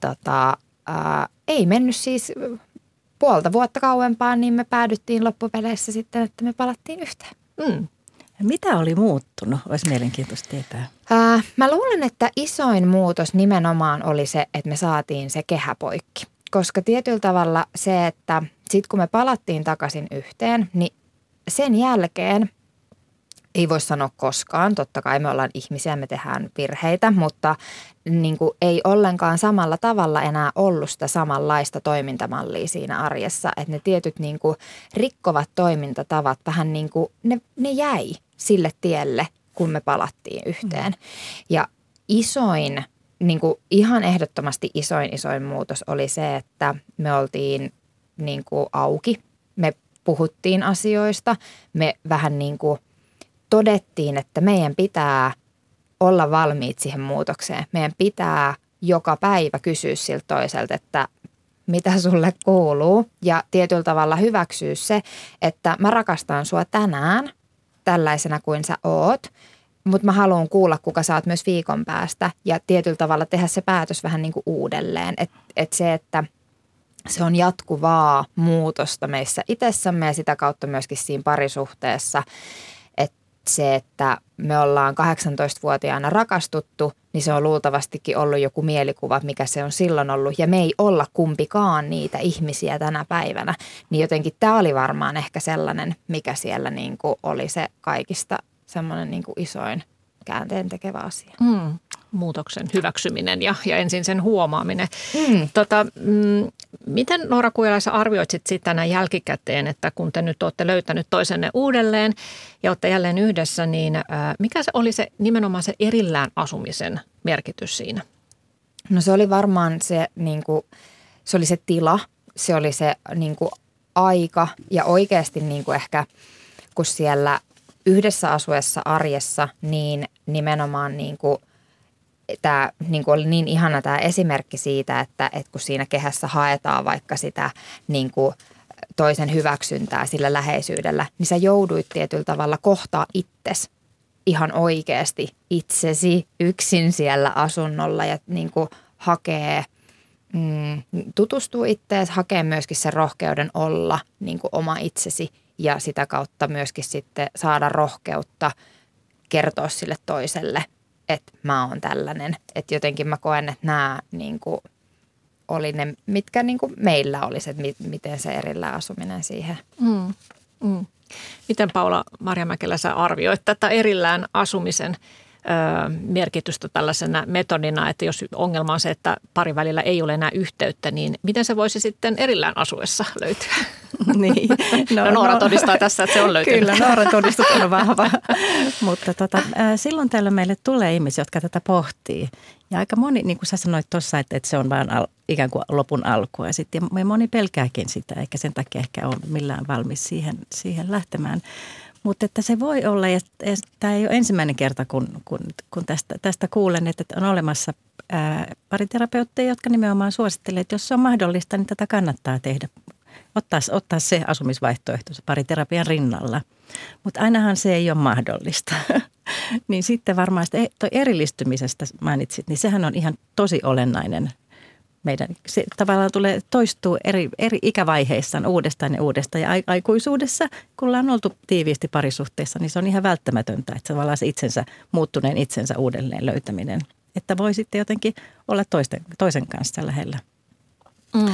ei mennyt siis puolta vuotta kauempaan, niin me päädyttiin loppupeleissä sitten, että me palattiin yhteen. Mitä oli muuttunut? Olisi mielenkiintoista tietää. Mä luulen, että isoin muutos nimenomaan oli se, että me saatiin se kehä poikki. Koska tietyllä tavalla se, että sitten kun me palattiin takaisin yhteen, niin sen jälkeen ei voi sanoa koskaan. Totta kai me ollaan ihmisiä, me tehdään virheitä, mutta niin kuin ei ollenkaan samalla tavalla enää ollut sitä samanlaista toimintamallia siinä arjessa. Että ne tietyt niin kuin rikkovat toimintatavat vähän niin kuin ne jäi sille tielle, kun me palattiin yhteen. Ja isoin, niin kuin ihan ehdottomasti isoin muutos oli se, että me oltiin niin kuin auki. Me puhuttiin asioista, me vähän niin kuin todettiin, että meidän pitää olla valmiit siihen muutokseen. Meidän pitää joka päivä kysyä siltä toiselta, että mitä sulle kuuluu. Ja tietyllä tavalla hyväksyä se, että mä rakastan sua tänään tällaisena kuin sä oot, mutta mä haluan kuulla, kuka sä oot myös viikon päästä. Ja tietyllä tavalla tehdä se päätös vähän niin kuin uudelleen. Että se, että se on jatkuvaa muutosta meissä itsessämme ja sitä kautta myöskin siinä parisuhteessa. Se, että me ollaan 18-vuotiaana rakastuttu, niin se on luultavastikin ollut joku mielikuva, mikä se on silloin ollut. Ja me ei olla kumpikaan niitä ihmisiä tänä päivänä. Niin jotenkin tämä oli varmaan ehkä sellainen, mikä siellä niin kuin oli se kaikista semmoinen niin kuin isoin käänteen tekevä asia. Muutoksen hyväksyminen ja ensin sen huomaaminen. Miten Noora Kujala, sä arvioit sitä näin jälkikäteen, että kun te nyt olette löytänyt toisenne uudelleen ja olette jälleen yhdessä, niin mikä se oli se nimenomaan se erillään asumisen merkitys siinä? No se oli varmaan se, niin kuin, se oli se tila, se oli se niin kuin aika ja oikeasti niin kuin ehkä kun siellä yhdessä asuessa arjessa, niin nimenomaan niin kuin tämä niin kuin oli niin ihana tämä esimerkki siitä, että kun siinä kehässä haetaan vaikka sitä niin kuin toisen hyväksyntää sillä läheisyydellä, niin sä jouduit tietyllä tavalla kohtaa itsesi ihan oikeasti itsesi yksin siellä asunnolla ja niin kuin hakee, tutustuu itseesi, hakee myöskin sen rohkeuden olla niin kuin oma itsesi ja sitä kautta myöskin sitten saada rohkeutta kertoa sille toiselle, että mä oon tällainen. Että jotenkin mä koen, että nämä niin kuin oli ne, mitkä niin kuin meillä olisi, että miten se erillään asuminen siihen. Miten Paula Marjamäkelä sä arvioit tätä erillään asumisen merkitystä tällaisena metodina, että jos ongelma on se, että parin välillä ei ole enää yhteyttä, niin miten se voisi sitten erillään asuessa löytyä? Niin. Noora todistaa tässä, että se on löytynyt. Kyllä, Noora todistus on vahva. Mutta silloin täällä meille tulee ihmisiä, jotka tätä pohtii. Ja aika moni, niin kuin sä sanoit tuossa, että se on vaan ikään kuin lopun alkua. Ja sitten moni pelkääkin sitä, eikä sen takia ehkä ole millään valmis siihen lähtemään. Mutta että se voi olla, ja tämä ei ole ensimmäinen kerta, kun tästä kuulen, että on olemassa pariterapeutteja, jotka nimenomaan suosittelevat, että jos se on mahdollista, niin tätä kannattaa tehdä. Ottaa se asumisvaihtoehto se pariterapian rinnalla. Mutta ainahan se ei ole mahdollista. Niin sitten varmaan toi erillistymisestä mainitsit, niin sehän on ihan tosi olennainen. Se tavallaan toistuu eri ikävaiheissaan uudestaan ja uudestaan. Ja aikuisuudessa, kun ollaan oltu tiiviisti parisuhteessa, niin se on ihan välttämätöntä, että tavallaan se muuttuneen itsensä uudelleen löytäminen. Että voi sitten jotenkin olla toisen kanssa lähellä. Mm.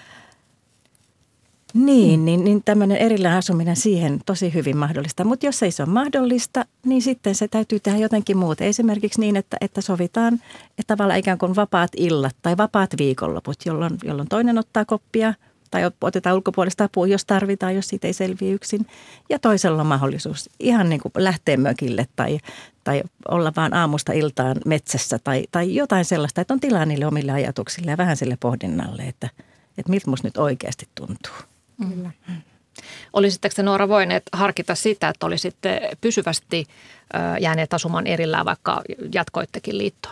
Niin tämmöinen erillään asuminen siihen tosi hyvin mahdollista. Mutta jos ei se ole mahdollista, niin sitten se täytyy tehdä jotenkin muuta. Esimerkiksi niin, että sovitaan että tavallaan ikään kuin vapaat illat tai vapaat viikonloput, jolloin toinen ottaa koppia tai otetaan ulkopuolesta apua, jos tarvitaan, jos siitä ei selviä yksin. Ja toisella on mahdollisuus ihan niin kuin lähteä mökille tai olla vaan aamusta iltaan metsässä tai jotain sellaista, että on tilaa niille omille ajatuksille ja vähän sille pohdinnalle, että miltä musta nyt oikeasti tuntuu. Kyllä. Olisitteko te, Noora, voineet harkita sitä, että olisitte pysyvästi jääneet asumaan erillään, vaikka jatkoittekin liittoa?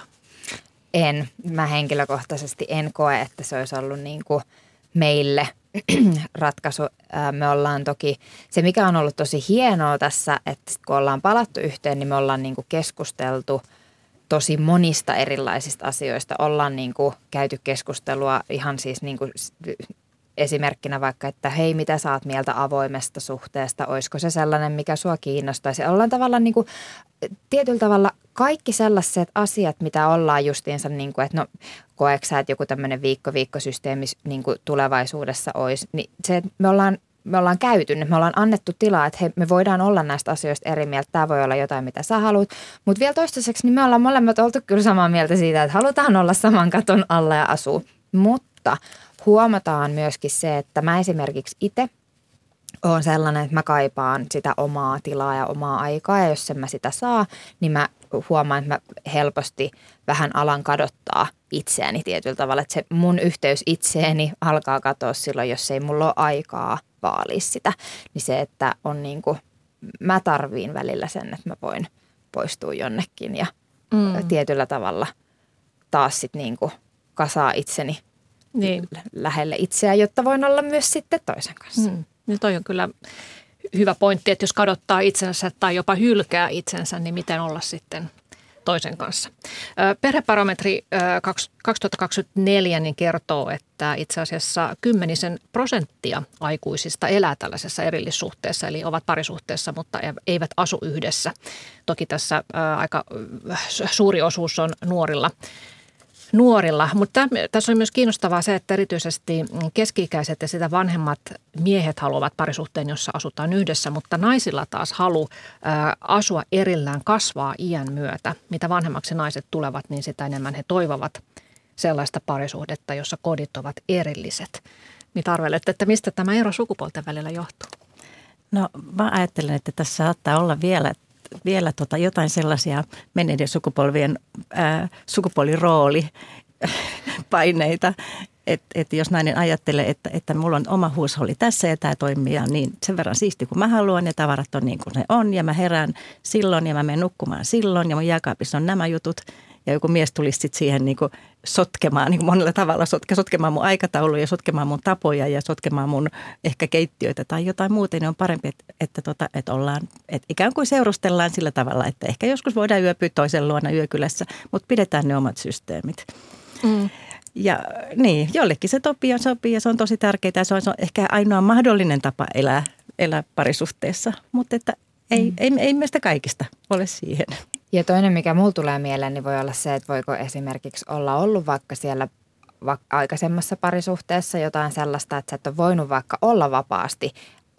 En. Mä henkilökohtaisesti en koe, että se olisi ollut niin kuin meille ratkaisu. Me ollaan toki, se mikä on ollut tosi hienoa tässä, että kun ollaan palattu yhteen, niin me ollaan niin kuin keskusteltu tosi monista erilaisista asioista. Ollaan niin kuin käyty keskustelua ihan siis niin kuin esimerkkinä vaikka, että hei, mitä sä oot mieltä avoimesta suhteesta, olisiko se sellainen, mikä sua kiinnostaisi. Ollaan tavallaan niin kuin, tietyllä tavalla kaikki sellaiset asiat, mitä ollaan justiinsa, niin kuin, että no koeksä sä, että joku tämmöinen viikkosysteemi niin kuin tulevaisuudessa olisi, niin se, että me ollaan käyty, me ollaan annettu tilaa, että hei, me voidaan olla näistä asioista eri mieltä, tämä voi olla jotain, mitä sä haluat, mutta vielä toistaiseksi niin me ollaan molemmat oltu kyllä samaa mieltä siitä, että halutaan olla saman katon alla ja asua, mutta huomataan myöskin se, että mä esimerkiksi itse olen sellainen, että mä kaipaan sitä omaa tilaa ja omaa aikaa ja jos en mä sitä saa, niin mä huomaan, että mä helposti vähän alan kadottaa itseäni tietyllä tavalla, että se mun yhteys itseeni alkaa katoa silloin, jos ei mulla ole aikaa vaalia sitä, niin se, että on niin kuin, mä tarviin välillä sen, että mä voin poistua jonnekin ja tietyllä tavalla taas sit niin kuin kasaa itseni niin lähelle itseä, jotta voin olla myös sitten toisen kanssa. Niin toi on kyllä hyvä pointti, että jos kadottaa itsensä tai jopa hylkää itsensä, niin miten olla sitten toisen kanssa. Perhebarometri 2024 niin kertoo, että itse asiassa 10% aikuisista elää tällaisessa erillissuhteessa, eli ovat parisuhteessa, mutta eivät asu yhdessä. Toki tässä aika suuri osuus on nuorilla, mutta tässä on myös kiinnostavaa se, että erityisesti keski-ikäiset ja sitä vanhemmat miehet haluavat parisuhteen, jossa asutaan yhdessä, mutta naisilla taas halu asua erillään kasvaa iän myötä. Mitä vanhemmaksi naiset tulevat, niin sitä enemmän he toivovat sellaista parisuhdetta, jossa kodit ovat erilliset. Mitä arvelette, että mistä tämä ero sukupuolten välillä johtuu? No mä ajattelen, että tässä saattaa olla vielä jotain sellaisia menneiden sukupolvien sukupuoliroolipaineita, että jos nainen ajattelee, että mulla on oma huusholli tässä ja tämä toimii niin sen verran siisti kuin mä haluan ja tavarat on niin kuin ne on ja mä herään silloin ja mä menen nukkumaan silloin ja mun jääkaapissa on nämä jutut ja joku mies tulisi sitten siihen niin kuin sotkemaan niin kuin monella tavalla, sotkemaan mun aikatauluja, sotkemaan mun tapoja ja sotkemaan mun ehkä keittiöitä tai jotain muuta, niin on parempi, että ollaan, että ikään kuin seurustellaan sillä tavalla, että ehkä joskus voidaan yöpyä toisen luona yökylässä, mutta pidetään ne omat systeemit. Ja niin, jollekin se sopii ja se on tosi tärkeää ja se on ehkä ainoa mahdollinen tapa elää parisuhteessa, mutta että ei meistä kaikista ole siihen. Ja toinen, mikä mulla tulee mieleen, niin voi olla se, että voiko esimerkiksi olla ollut vaikka siellä aikaisemmassa parisuhteessa jotain sellaista, että sä et ole voinut vaikka olla vapaasti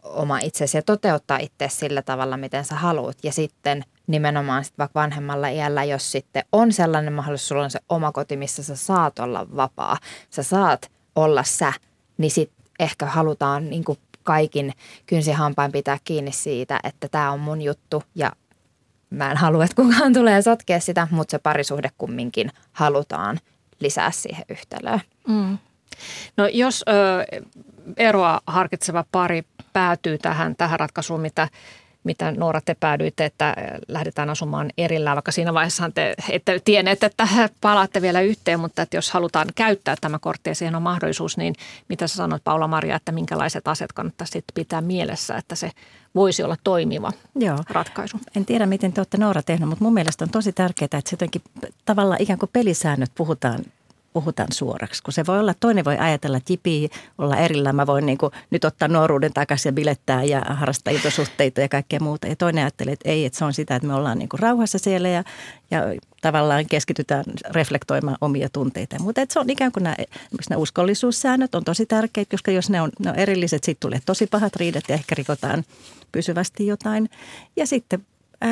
oma itsesi ja toteuttaa itse sillä tavalla, miten sä haluat. Ja sitten nimenomaan sit vaikka vanhemmalla iällä, jos sitten on sellainen mahdollisuus, sulla on se oma koti, missä sä saat olla vapaa, sä saat olla sä, niin sitten ehkä halutaan niin kuin kaikin kynsihampain pitää kiinni siitä, että tämä on mun juttu ja mä en halua, että kukaan tulee sotkea sitä, mutta se parisuhde kumminkin halutaan lisää siihen yhtälöön. Mm. No jos eroa harkitseva pari päätyy tähän ratkaisuun, mitä Noora te päädyitte, että lähdetään asumaan erillään, vaikka siinä vaiheessa te ette tienneet, että palaatte vielä yhteen, mutta että jos halutaan käyttää tämä kortti ja siihen on mahdollisuus, niin mitä sä sanoit Paula-Maria, että minkälaiset asiat kannattaa sitten pitää mielessä, että se voisi olla toimiva ratkaisu? En tiedä, miten te olette Noora tehnyt, mutta mun mielestä on tosi tärkeää, että jotenkin tavallaan ikään kuin pelisäännöt puhutaan suoraksi, kun se voi olla, toinen voi ajatella, että jipii, olla erillään, mä voin niin kuin nyt ottaa nuoruuden takaisin ja bilettää ja harrastaa iltosuhteita ja kaikkea muuta. Ja toinen ajattelee, että ei, että se on sitä, että me ollaan niin kuin rauhassa siellä ja tavallaan keskitytään reflektoimaan omia tunteita. Mutta että se on ikään kuin nämä uskollisuussäännöt on tosi tärkeitä, koska jos ne on erilliset, sitten tulee tosi pahat riidat ja ehkä rikotaan pysyvästi jotain. Ja sitten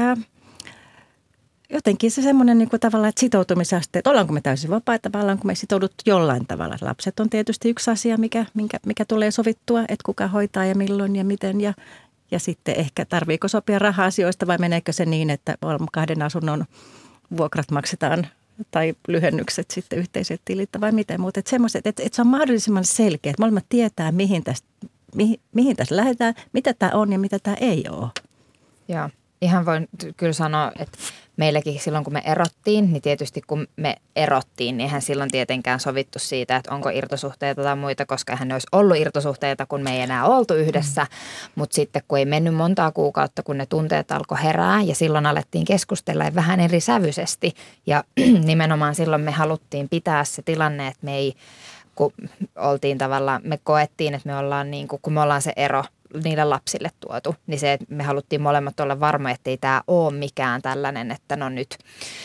jotenkin se semmoinen niin kuin tavallaan, että sitoutumisaste, että ollaanko me täysin vapaita vai ollaanko me sitoudut jollain tavalla. Lapset on tietysti yksi asia, mikä tulee sovittua, että kuka hoitaa ja milloin ja miten. Ja sitten ehkä tarviiko sopia raha-asioista vai meneekö se niin, että kahden asunnon vuokrat maksetaan tai lyhennykset sitten yhteiset tilit vai miten. Mutta semmoiset, että se on mahdollisimman selkeä, että molemmat tietää, mihin tässä lähdetään, mitä tämä on ja mitä tämä ei ole. Joo. Ihan voin kyllä sanoa, että meilläkin silloin kun me erottiin, niin tietysti kun me erottiin, niin eihän silloin tietenkään sovittu siitä, että onko irtosuhteita tai muita, koska eihän ne olisi ollut irtosuhteita, kun me ei enää oltu yhdessä. Mutta sitten kun ei mennyt montaa kuukautta, kun ne tunteet alkoi herää ja silloin alettiin keskustella vähän eri sävyisesti. Ja nimenomaan silloin me haluttiin pitää se tilanne, että me ei, kun oltiin tavallaan, me koettiin, että me ollaan niin kuin, kun me ollaan se ero niille lapsille tuotu, niin se, että me haluttiin molemmat olla varma, että ei tämä ole mikään tällainen, että no nyt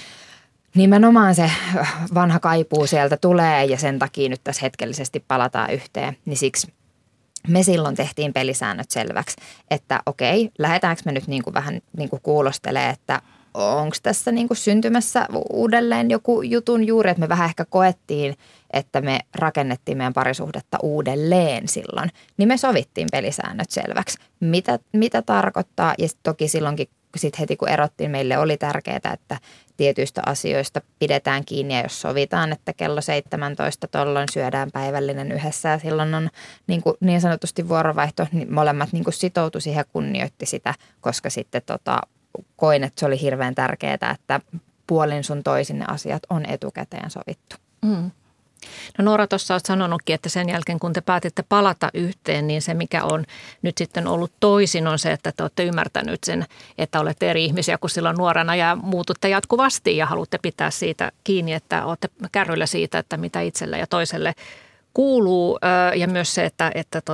nimenomaan se vanha kaipuu sieltä tulee ja sen takia nyt tässä hetkellisesti palataan yhteen, niin siksi me silloin tehtiin pelisäännöt selväksi, että okei, lähdetäänkö me nyt niin kuin vähän niin kuin kuulostelee, että onko tässä niin kuin syntymässä uudelleen joku jutun juuri, että me vähän ehkä koettiin, että me rakennettiin meidän parisuhdetta uudelleen silloin, niin me sovittiin pelisäännöt selväksi, mitä tarkoittaa. Ja toki silloinkin sit heti kun erottiin, meille oli tärkeää, että tietyistä asioista pidetään kiinni ja jos sovitaan, että kello 17 tolloin syödään päivällinen yhdessä ja silloin on niin sanotusti vuorovaihto, niin molemmat niin kuin sitoutui siihen ja kunnioitti sitä, koska sitten koin, että se oli hirveän tärkeää, että puolin sun toisin ne asiat on etukäteen sovittu. Mm. No Noora, tuossa olet sanonutkin, että sen jälkeen kun te päätitte palata yhteen, niin se mikä on nyt sitten ollut toisin on se, että te olette ymmärtänyt sen, että olette eri ihmisiä kuin silloin nuorena ja muututte jatkuvasti ja haluatte pitää siitä kiinni, että olette kärryillä siitä, että mitä itselle ja toiselle kuuluu ja myös se, että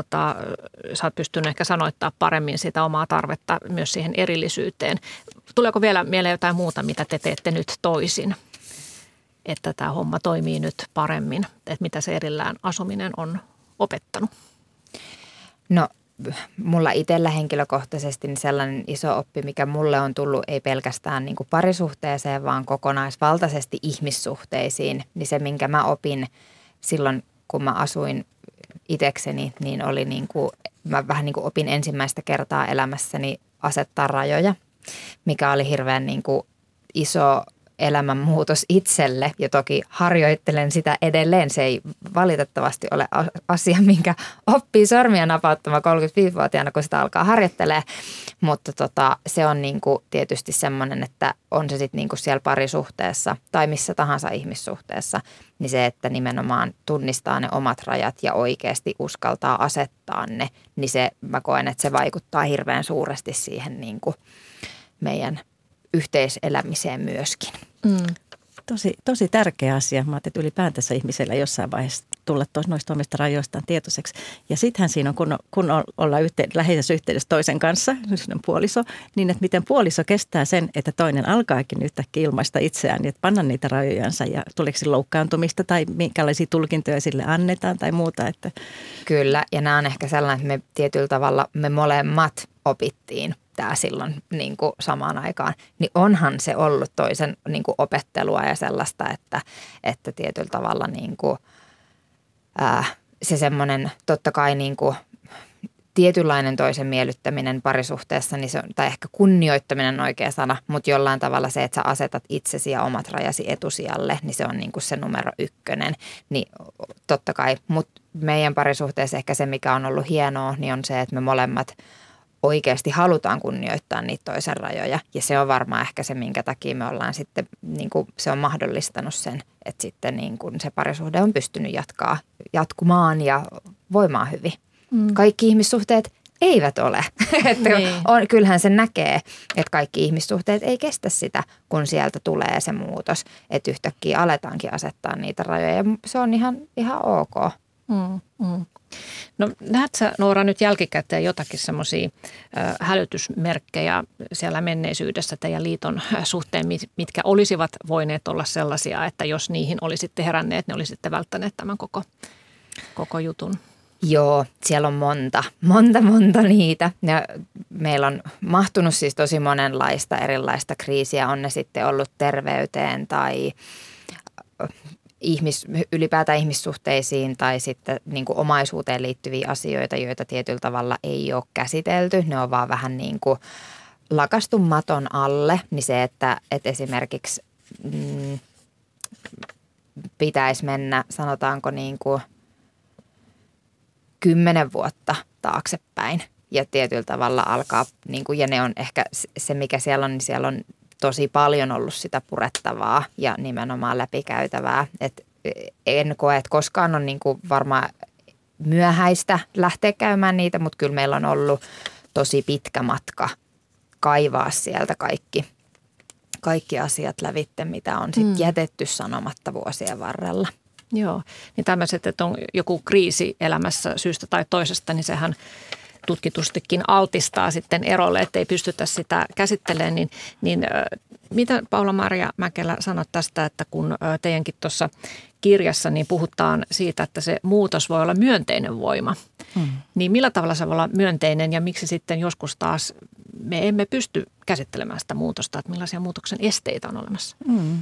sä oot pystynyt ehkä sanoittaa paremmin sitä omaa tarvetta myös siihen erillisyyteen. Tuleeko vielä mieleen jotain muuta, mitä te teette nyt toisin? Että tämä homma toimii nyt paremmin, että mitä se erillään asuminen on opettanut? No mulla itsellä henkilökohtaisesti niin sellainen iso oppi, mikä mulle on tullut ei pelkästään niin kuin parisuhteeseen, vaan kokonaisvaltaisesti ihmissuhteisiin, niin se minkä mä opin silloin, kun mä asuin itsekseni, niin oli niin kuin, mä vähän niin kuin opin ensimmäistä kertaa elämässäni asettaa rajoja, mikä oli hirveän niin kuin iso elämänmuutos itselle ja toki harjoittelen sitä edelleen. Se ei valitettavasti ole asia, minkä oppii sormia napauttamaan 35-vuotiaana, kun sitä alkaa harjoittelee, mutta se on niinku tietysti semmoinen, että on se sitten niinku siellä parisuhteessa tai missä tahansa ihmissuhteessa, niin se, että nimenomaan tunnistaa ne omat rajat ja oikeasti uskaltaa asettaa ne, niin se mä koen, että se vaikuttaa hirveän suuresti siihen niinku meidän yhteiselämiseen myöskin. Tosi tärkeä asia. Mä ajattelin, että ylipäätänsä ihmisellä jossain vaiheessa tulla noista omista rajoistaan tietoiseksi. Ja sittenhän siinä on, kun ollaan läheisessä yhteydessä toisen kanssa, puoliso, niin että miten puoliso kestää sen, että toinen alkaakin yhtäkkiä ilmaista itseään, niin että panna niitä rajojansa ja tuleeko loukkaantumista tai minkälaisia tulkintoja sille annetaan tai muuta. Että. Kyllä, ja nämä on ehkä sellainen, että me tietyllä tavalla me molemmat opittiin tämä silloin niin kuin samaan aikaan, niin onhan se ollut toisen niin kuin opettelua ja sellaista, että tietyllä tavalla niin kuin, se semmoinen totta kai niin kuin tietynlainen toisen miellyttäminen parisuhteessa, niin se on, tai ehkä kunnioittaminen on oikea sana, mutta jollain tavalla se, että sä asetat itsesi ja omat rajasi etusijalle, niin se on niin kuin se numero 1. Niin totta kai, mutta meidän parisuhteessa ehkä se, mikä on ollut hienoa, niin on se, että me molemmat oikeasti halutaan kunnioittaa niitä toisen rajoja. Ja se on varmaan ehkä se, minkä takia me ollaan sitten, niin kuin se on mahdollistanut sen, että sitten niin kuin se parisuhde on pystynyt jatkumaan ja voimaan hyvin. Kaikki ihmissuhteet eivät ole. Että kyllähän se näkee, että kaikki ihmissuhteet ei kestä sitä, kun sieltä tulee se muutos. Että yhtäkkiä aletaankin asettaa niitä rajoja ja se on ihan ok. No näetkö sä, Noora, nyt jälkikäteen jotakin semmoisia hälytysmerkkejä siellä menneisyydessä teidän liiton suhteen, mitkä olisivat voineet olla sellaisia, että jos niihin olisitte heränneet, ne olisitte välttäneet tämän koko jutun? Joo, siellä on monta niitä. Ja meillä on mahtunut siis tosi monenlaista erilaista kriisiä, on ne sitten ollut terveyteen tai ylipäätään ihmissuhteisiin tai sitten niin kuin omaisuuteen liittyviä asioita, joita tietyllä tavalla ei ole käsitelty. Ne on vaan vähän niin kuin lakastu maton alle, niin se, että esimerkiksi pitäisi mennä, sanotaanko niin kuin 10 vuotta taaksepäin ja tietyllä tavalla alkaa, niin kuin, ja ne on ehkä se, mikä siellä on, niin siellä on tosi paljon ollut sitä purettavaa ja nimenomaan läpikäytävää. Et en koe, että koskaan on niin kuin varmaan myöhäistä lähteä käymään niitä, mutta kyllä meillä on ollut tosi pitkä matka kaivaa sieltä kaikki asiat lävitte, mitä on sitten jätetty sanomatta vuosien varrella. Joo, niin tämmöiset, että on joku kriisi elämässä syystä tai toisesta, niin sehän tutkitustikin altistaa sitten erolle, ettei pystytä sitä käsittelemään. Niin mitä Paula-Maria Mäkelä sanot tästä, että kun teidänkin tuossa kirjassa niin puhutaan siitä, että se muutos voi olla myönteinen voima, niin millä tavalla se voi olla myönteinen ja miksi sitten joskus taas me emme pysty käsittelemään sitä muutosta, että millaisia muutoksen esteitä on olemassa?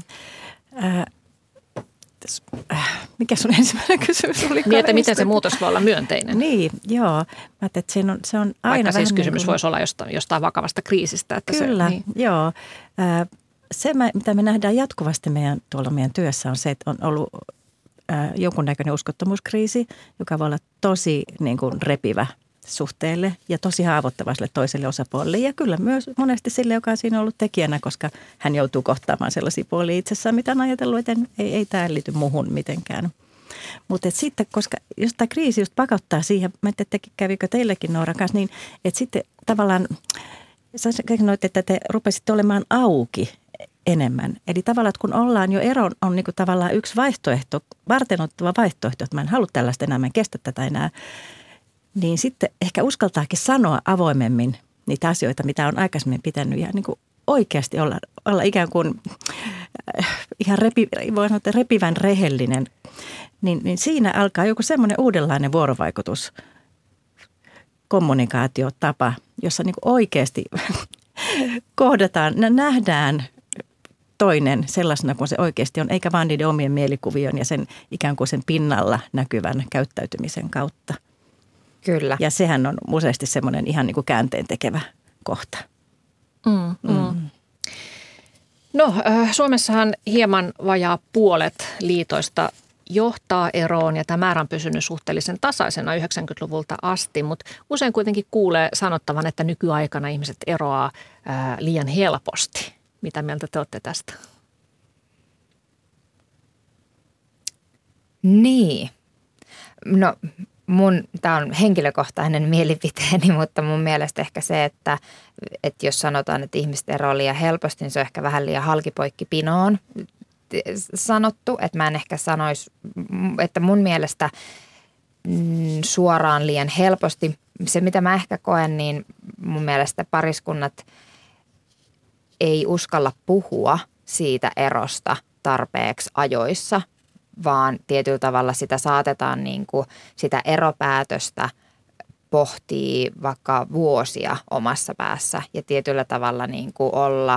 Mikä sun ensimmäinen kysymys oli? Niin, että miten se muutos voi olla myönteinen? Niin, joo. Mä että se on aina vaikka siis vähän kysymys niin kuin voisi olla jostain vakavasta kriisistä. Että kyllä, niin. Joo. Se, mitä me nähdään jatkuvasti meidän työssä on se, että on ollut jonkunnäköinen uskottomuuskriisi, joka voi olla tosi niin kuin repivä suhteelle ja tosi haavoittava sille toiselle osapuolelle. Ja kyllä myös monesti sille, joka on siinä ollut tekijänä, koska hän joutuu kohtaamaan sellaisia puolia itsessään, mitä on ajatellut, että ei tämä liity muuhun mitenkään. Mutta sitten, koska jos tämä kriisi just pakottaa siihen, mä en tiedä, kävikö teillekin Noora kanssa, niin että sitten tavallaan, sä sanoit, että te rupesitte olemaan auki enemmän. Eli tavallaan, että kun ollaan jo eron, on niinku tavallaan yksi vaihtoehto, varteenottava vaihtoehto, että mä en halua tällaista enää, mä en kestä tätä enää, niin sitten ehkä uskaltaakin sanoa avoimemmin niitä asioita, mitä on aikaisemmin pitänyt ja niin kuin oikeasti olla ikään kuin ihan voi sanoa, että repivän rehellinen, niin siinä alkaa joku semmoinen uudenlainen vuorovaikutus, kommunikaatiotapa, jossa niin kuin oikeasti kohdataan, nähdään toinen sellaisena kuin se oikeasti on, eikä vaan niiden omien mielikuvien ja sen ikään kuin sen pinnalla näkyvän käyttäytymisen kautta. Kyllä. Ja sehän on useasti semmoinen ihan niin kuin käänteen tekevä kohta. No, Suomessahan hieman vajaa puolet liitoista johtaa eroon ja tämä määrä on pysynyt suhteellisen tasaisena 90-luvulta asti, mutta usein kuitenkin kuulee sanottavan, että nykyaikana ihmiset eroaa liian helposti. Mitä mieltä te olette tästä? Niin. No tämä on henkilökohtainen mielipiteeni, mutta mun mielestä ehkä se, että jos sanotaan, että ihmiset eroaa liian helposti, niin se on ehkä vähän liian halkipoikki pinoon. sanottu, että mä en ehkä sanoisi, että mun mielestä suoraan liian helposti. Se, mitä mä ehkä koen, niin mun mielestä pariskunnat ei uskalla puhua siitä erosta tarpeeksi ajoissa, vaan tietyllä tavalla sitä saatetaan niin kuin sitä eropäätöstä pohtii vaikka vuosia omassa päässä ja tietyllä tavalla niin kuin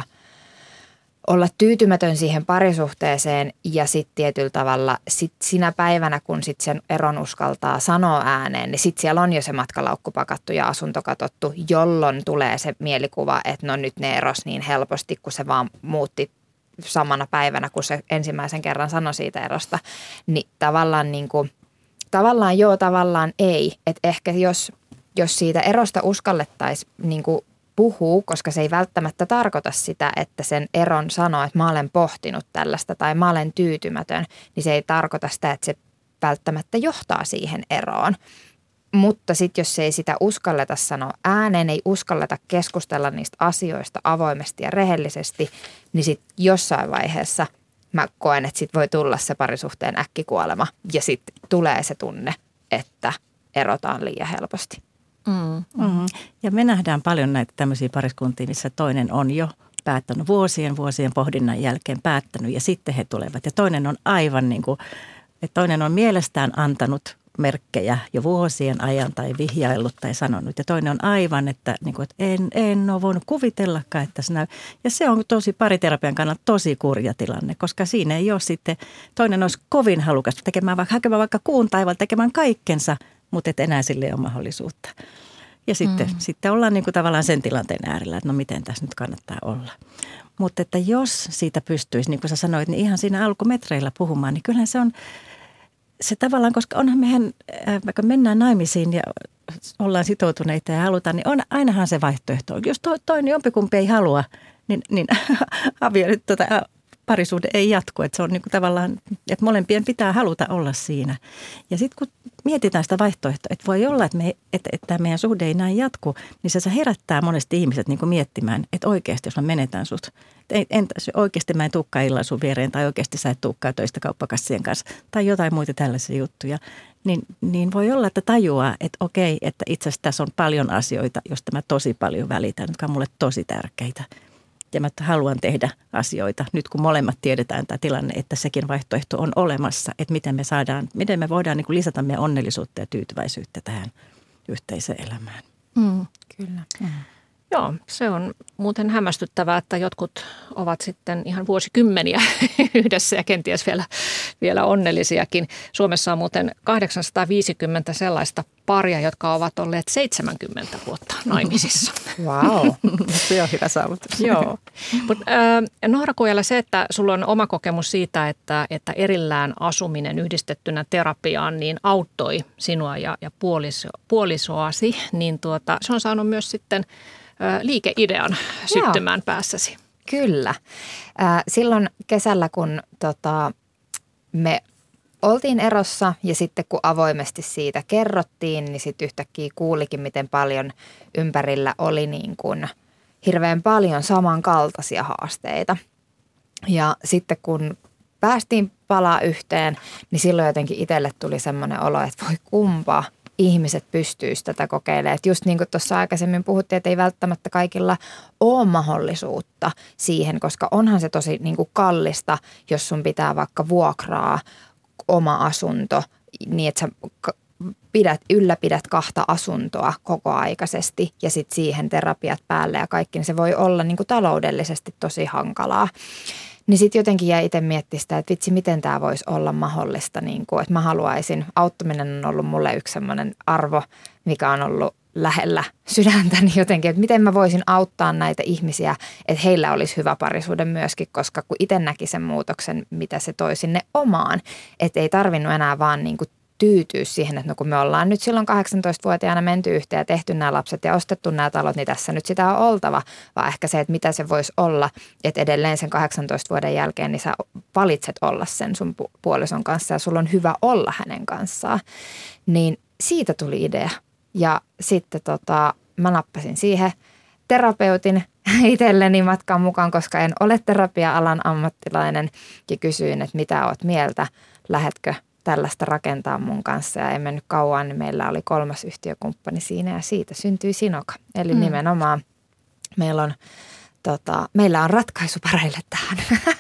olla tyytymätön siihen parisuhteeseen ja sitten tietyllä tavalla sinä päivänä, kun sit sen eron uskaltaa sanoa ääneen, niin sitten siellä on jo se matkalaukku pakattu ja asunto katsottu, jolloin tulee se mielikuva, että no nyt ne eros niin helposti, kun se vaan muutti samana päivänä, kun se ensimmäisen kerran sanoi siitä erosta. Niin tavallaan, niin kuin, tavallaan joo, tavallaan ei. Että ehkä jos siitä erosta uskallettaisiin niin kuin puhuu, koska se ei välttämättä tarkoita sitä, että sen eron sanoo, että mä olen pohtinut tällaista tai mä olen tyytymätön, niin se ei tarkoita sitä, että se välttämättä johtaa siihen eroon. Mutta sitten jos ei sitä uskalleta sanoa ääneen, ei uskalleta keskustella niistä asioista avoimesti ja rehellisesti, niin sitten jossain vaiheessa mä koen, että sitten voi tulla se parisuhteen äkkikuolema ja sitten tulee se tunne, että erotaan liian helposti. Mm-hmm. Ja me nähdään paljon näitä tämmöisiä pariskuntia, missä toinen on jo päättänyt vuosien pohdinnan jälkeen päättänyt ja sitten he tulevat. Ja toinen on aivan niin kuin, että toinen on mielestään antanut merkkejä jo vuosien ajan tai vihjaillut tai sanonut. Ja toinen on aivan, että, niin kuin, että en ole voinut kuvitellakaan, että se näy. Ja se on tosi pariterapian kannalta tosi kurja tilanne, koska siinä ei ole sitten, toinen olisi kovin halukas hakemaan vaikka kuun taivaalla, tekemään kaikkensa, mutta et enää sille ei ole mahdollisuutta. Ja sitten ollaan niin kuin tavallaan sen tilanteen äärellä, että no miten tässä nyt kannattaa olla. Mutta että jos siitä pystyisi, niin kuin sä sanoit, niin ihan siinä alkumetreillä puhumaan, niin kyllähän se on se tavallaan, koska onhan mehän, vaikka mennään naimisiin ja ollaan sitoutuneita ja halutaan, niin on ainahan se vaihtoehto. Jos toinen jompikumpi ei halua, niin parisuhde ei jatku. Että se on niin kuin tavallaan, että molempien pitää haluta olla siinä. Ja sitten kun mietitään sitä vaihtoehtoa, että voi olla, että meidän suhde ei näin jatku, niin se herättää monesti ihmiset niin kuin miettimään, että oikeasti jos mä menetän sut, entäs oikeasti mä en tulekaan illalla sun viereen tai oikeasti sä et tulekaan töistä kauppakassien kanssa tai jotain muita tällaisia juttuja, niin voi olla, että tajuaa, että okei, että itse asiassa tässä on paljon asioita, joista mä tosi paljon välitän, jotka on mulle tosi tärkeitä. Ja mä haluan tehdä asioita, nyt kun molemmat tiedetään tämä tilanne, että sekin vaihtoehto on olemassa, että miten me voidaan niin kuin lisätä meidän onnellisuutta ja tyytyväisyyttä tähän yhteiseen elämään. Kyllä. Joo, se on muuten hämmästyttävää, että jotkut ovat sitten ihan vuosikymmeniä yhdessä ja kenties vielä onnellisiakin. Suomessa on muuten 850 sellaista paria, jotka ovat olleet 70 vuotta naimisissa. Wow, se on hyvä saavutus. Joo. Noora Kujala, se, että sulla on oma kokemus siitä, että erillään asuminen yhdistettynä terapiaan niin auttoi sinua ja puolisoasi, niin se on saanut myös sitten liikeidean syttymään päässäsi. Kyllä. Silloin kesällä, kun me oltiin erossa ja sitten kun avoimesti siitä kerrottiin, niin sitten yhtäkkiä kuulikin, miten paljon ympärillä oli niin kuin hirveän paljon samankaltaisia haasteita. Ja sitten kun päästiin palaa yhteen, niin silloin jotenkin itselle tuli semmoinen olo, että voi kumpaa. Ihmiset pystyisivät tätä kokeilemaan. Että just niin kuin tuossa aikaisemmin puhuttiin, että ei välttämättä kaikilla ole mahdollisuutta siihen, koska onhan se tosi niin kuin kallista, jos sun pitää vaikka vuokraa oma asunto niin, että sä ylläpidät 2 asuntoa kokoaikaisesti ja sitten siihen terapiat päälle ja kaikki, niin se voi olla niin kuin taloudellisesti tosi hankalaa. Niin sitten jotenkin jäi itse miettimään sitä, että vitsi, miten tämä voisi olla mahdollista, niin kuin, että mä haluaisin, auttaminen on ollut mulle yksi sellainen arvo, mikä on ollut lähellä sydäntäni jotenkin, että miten mä voisin auttaa näitä ihmisiä, että heillä olisi hyvä parisuhde myöskin, koska kun itse näki sen muutoksen, mitä se toi sinne omaan, että ei tarvinnut enää vaan niin kuin tyytyä siihen, että no kun me ollaan nyt silloin 18-vuotiaana menty yhteen ja tehty nämä lapset ja ostettu nämä talot, niin tässä nyt sitä on oltava, vaan ehkä se, että mitä se voisi olla, että edelleen sen 18 vuoden jälkeen niin sä valitset olla sen sun puolison kanssa ja sulla on hyvä olla hänen kanssaan, niin siitä tuli idea. Ja sitten mä nappasin siihen terapeutin itselleni matkaan mukaan, koska en ole terapia-alan ammattilainen ja kysyin, että mitä oot mieltä, lähetkö tällaista rakentaa mun kanssa ja ei mennyt kauan, niin meillä oli 3. yhtiökumppani siinä ja siitä syntyi Sinoka. Eli nimenomaan meillä on ratkaisu pareille tähän.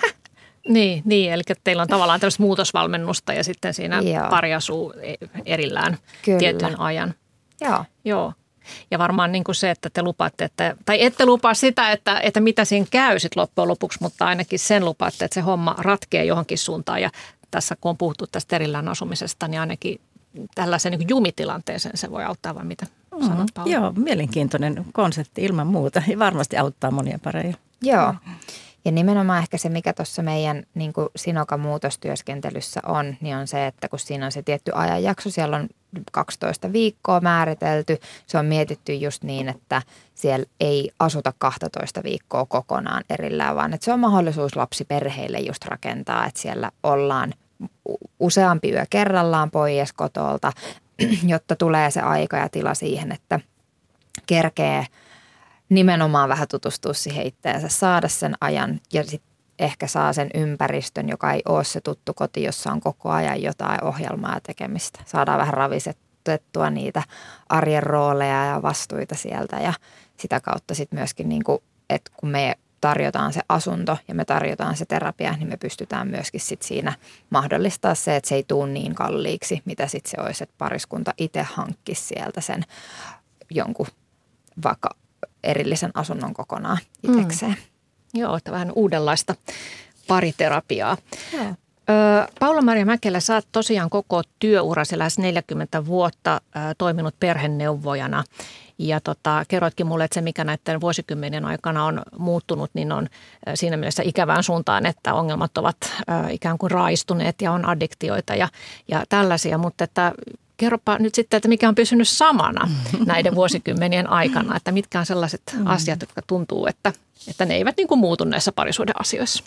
Niin, eli teillä on tavallaan tällaista muutosvalmennusta ja sitten siinä pari asuu erillään tietyn ajan. Joo. Ja varmaan niin kuin se, että te lupaatte, tai ette lupaa sitä, että mitä siinä käy sitten loppujen lopuksi, mutta ainakin sen lupaatte, että se homma ratkee johonkin suuntaan. Ja tässä kun on puhuttu tästä erillään asumisesta, niin ainakin tällaisen niin kuin jumitilanteeseen se voi auttaa, vai mitä sanot, Paula? Joo, mielenkiintoinen konsepti ilman muuta ja varmasti auttaa monia pareja. Joo. Ja nimenomaan ehkä se, mikä tuossa meidän niin kuin Sinokan muutostyöskentelyssä on, niin on se, että kun siinä on se tietty ajanjakso, siellä on 12 viikkoa määritelty, se on mietitty just niin, että siellä ei asuta 12 viikkoa kokonaan erillään, vaan että se on mahdollisuus lapsiperheille just rakentaa, että siellä ollaan useampi yö kerrallaan pois kotolta, jotta tulee se aika ja tila siihen, että kerkee nimenomaan vähän tutustua siihen itseensä, saada sen ajan ja sitten ehkä saa sen ympäristön, joka ei ole se tuttu koti, jossa on koko ajan jotain ohjelmaa ja tekemistä. Saadaan vähän ravisettua niitä arjen rooleja ja vastuita sieltä ja sitä kautta sitten myöskin, niin kuin, että kun me tarjotaan se asunto ja me tarjotaan se terapia, niin me pystytään myöskin sit siinä mahdollistaa se, että se ei tule niin kalliiksi, mitä sitten se olisi, että pariskunta itse hankkisi sieltä sen jonkun vaikka erillisen asunnon kokonaan itsekseen. Joo, että vähän uudenlaista pariterapiaa. Joo. Paula-Maria Mäkelä, sä oot tosiaan koko työurasi lähes 40 vuotta toiminut perheneuvojana. Ja kerroitkin mulle, että se mikä näiden vuosikymmenien aikana on muuttunut, niin on siinä mielessä ikävään suuntaan, että ongelmat ovat ikään kuin raistuneet ja on addiktioita ja tällaisia. Mutta että kerropa nyt sitten, että mikä on pysynyt samana näiden vuosikymmenien aikana, että mitkä on sellaiset asiat, jotka tuntuu, että ne eivät niin kuin muutu näissä parisuuden asioissa.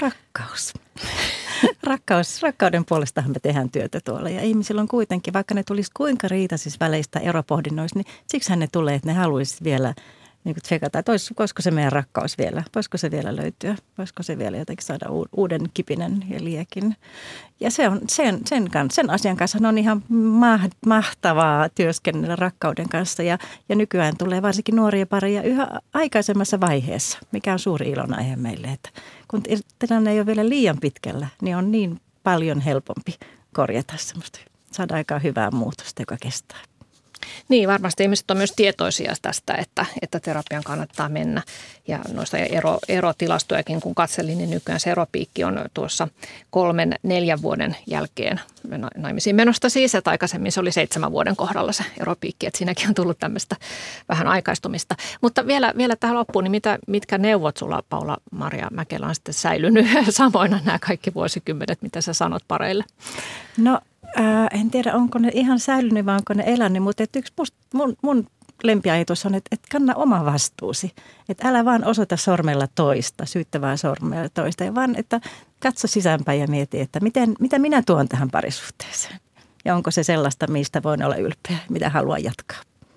Rakkauden puolestahan me tehdään työtä tuolla ja ihmisillä on kuitenkin, vaikka ne tulisi kuinka riitaisissa väleistä eropohdinnoissa, niin siksihän ne tulee, että ne haluaisivat vielä niin kuin tsekata, että voisiko se meidän rakkaus vielä, voisiko se vielä löytyä, voisiko se vielä jotenkin saada uuden kipinen ja liekin. Ja sen asian kanssa on ihan mahtavaa työskennellä rakkauden kanssa ja nykyään tulee varsinkin nuoria pareja yhä aikaisemmassa vaiheessa, mikä on suuri ilonaihe meille, että kun tilanne ei ole vielä liian pitkällä, niin on niin paljon helpompi korjata semmoista, saada aikaan hyvää muutosta, joka kestää. Niin, varmasti ihmiset on myös tietoisia tästä, että terapian kannattaa mennä. Ja noista erotilastojakin, kun katselin, niin nykyään se eropiikki on tuossa 3-4 vuoden jälkeen naimisiin menosta siis, että aikaisemmin se oli 7 vuoden kohdalla se eropiikki, että siinäkin on tullut tämmöistä vähän aikaistumista. Mutta vielä tähän loppuun, niin mitkä neuvot sulla, Paula-Maria Mäkelä, on sitten säilynyt samoina nämä kaikki vuosikymmenet, mitä sä sanot pareille? No, en tiedä, onko ne ihan säilynyt vai onko ne elänyt, mutta yksi mun lempiajatus on, että kanna oma vastuusi. Että älä vaan osoita sormella toista, syyttävää sormella toista, ja vaan, että katso sisäänpäin ja mieti, että mitä minä tuon tähän parisuhteeseen. Ja onko se sellaista, mistä voin olla ylpeä, mitä haluan jatkaa.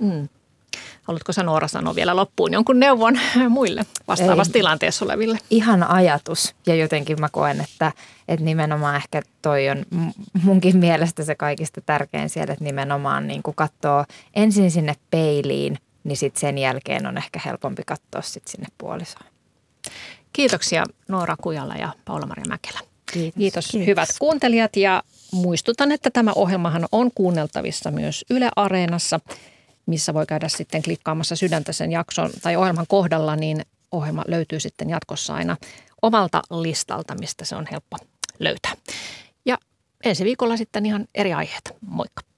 Haluatko sä, Noora, sanoa vielä loppuun jonkun neuvon muille vastaavassa tilanteessa oleville? Ihan ajatus ja jotenkin mä koen, että nimenomaan ehkä toi on munkin mielestä se kaikista tärkein siellä, että nimenomaan niin kun katsoo ensin sinne peiliin, niin sitten sen jälkeen on ehkä helpompi katsoa sitten sinne puolisoon. Kiitoksia Noora Kujala ja Paula-Maria Mäkelä. Kiitos hyvät kuuntelijat ja muistutan, että tämä ohjelmahan on kuunneltavissa myös Yle Areenassa, missä voi käydä sitten klikkaamassa sydäntä sen jakson tai ohjelman kohdalla, niin ohjelma löytyy sitten jatkossa aina omalta listalta, mistä se on helppo löytää. Ja ensi viikolla sitten ihan eri aiheita. Moikka!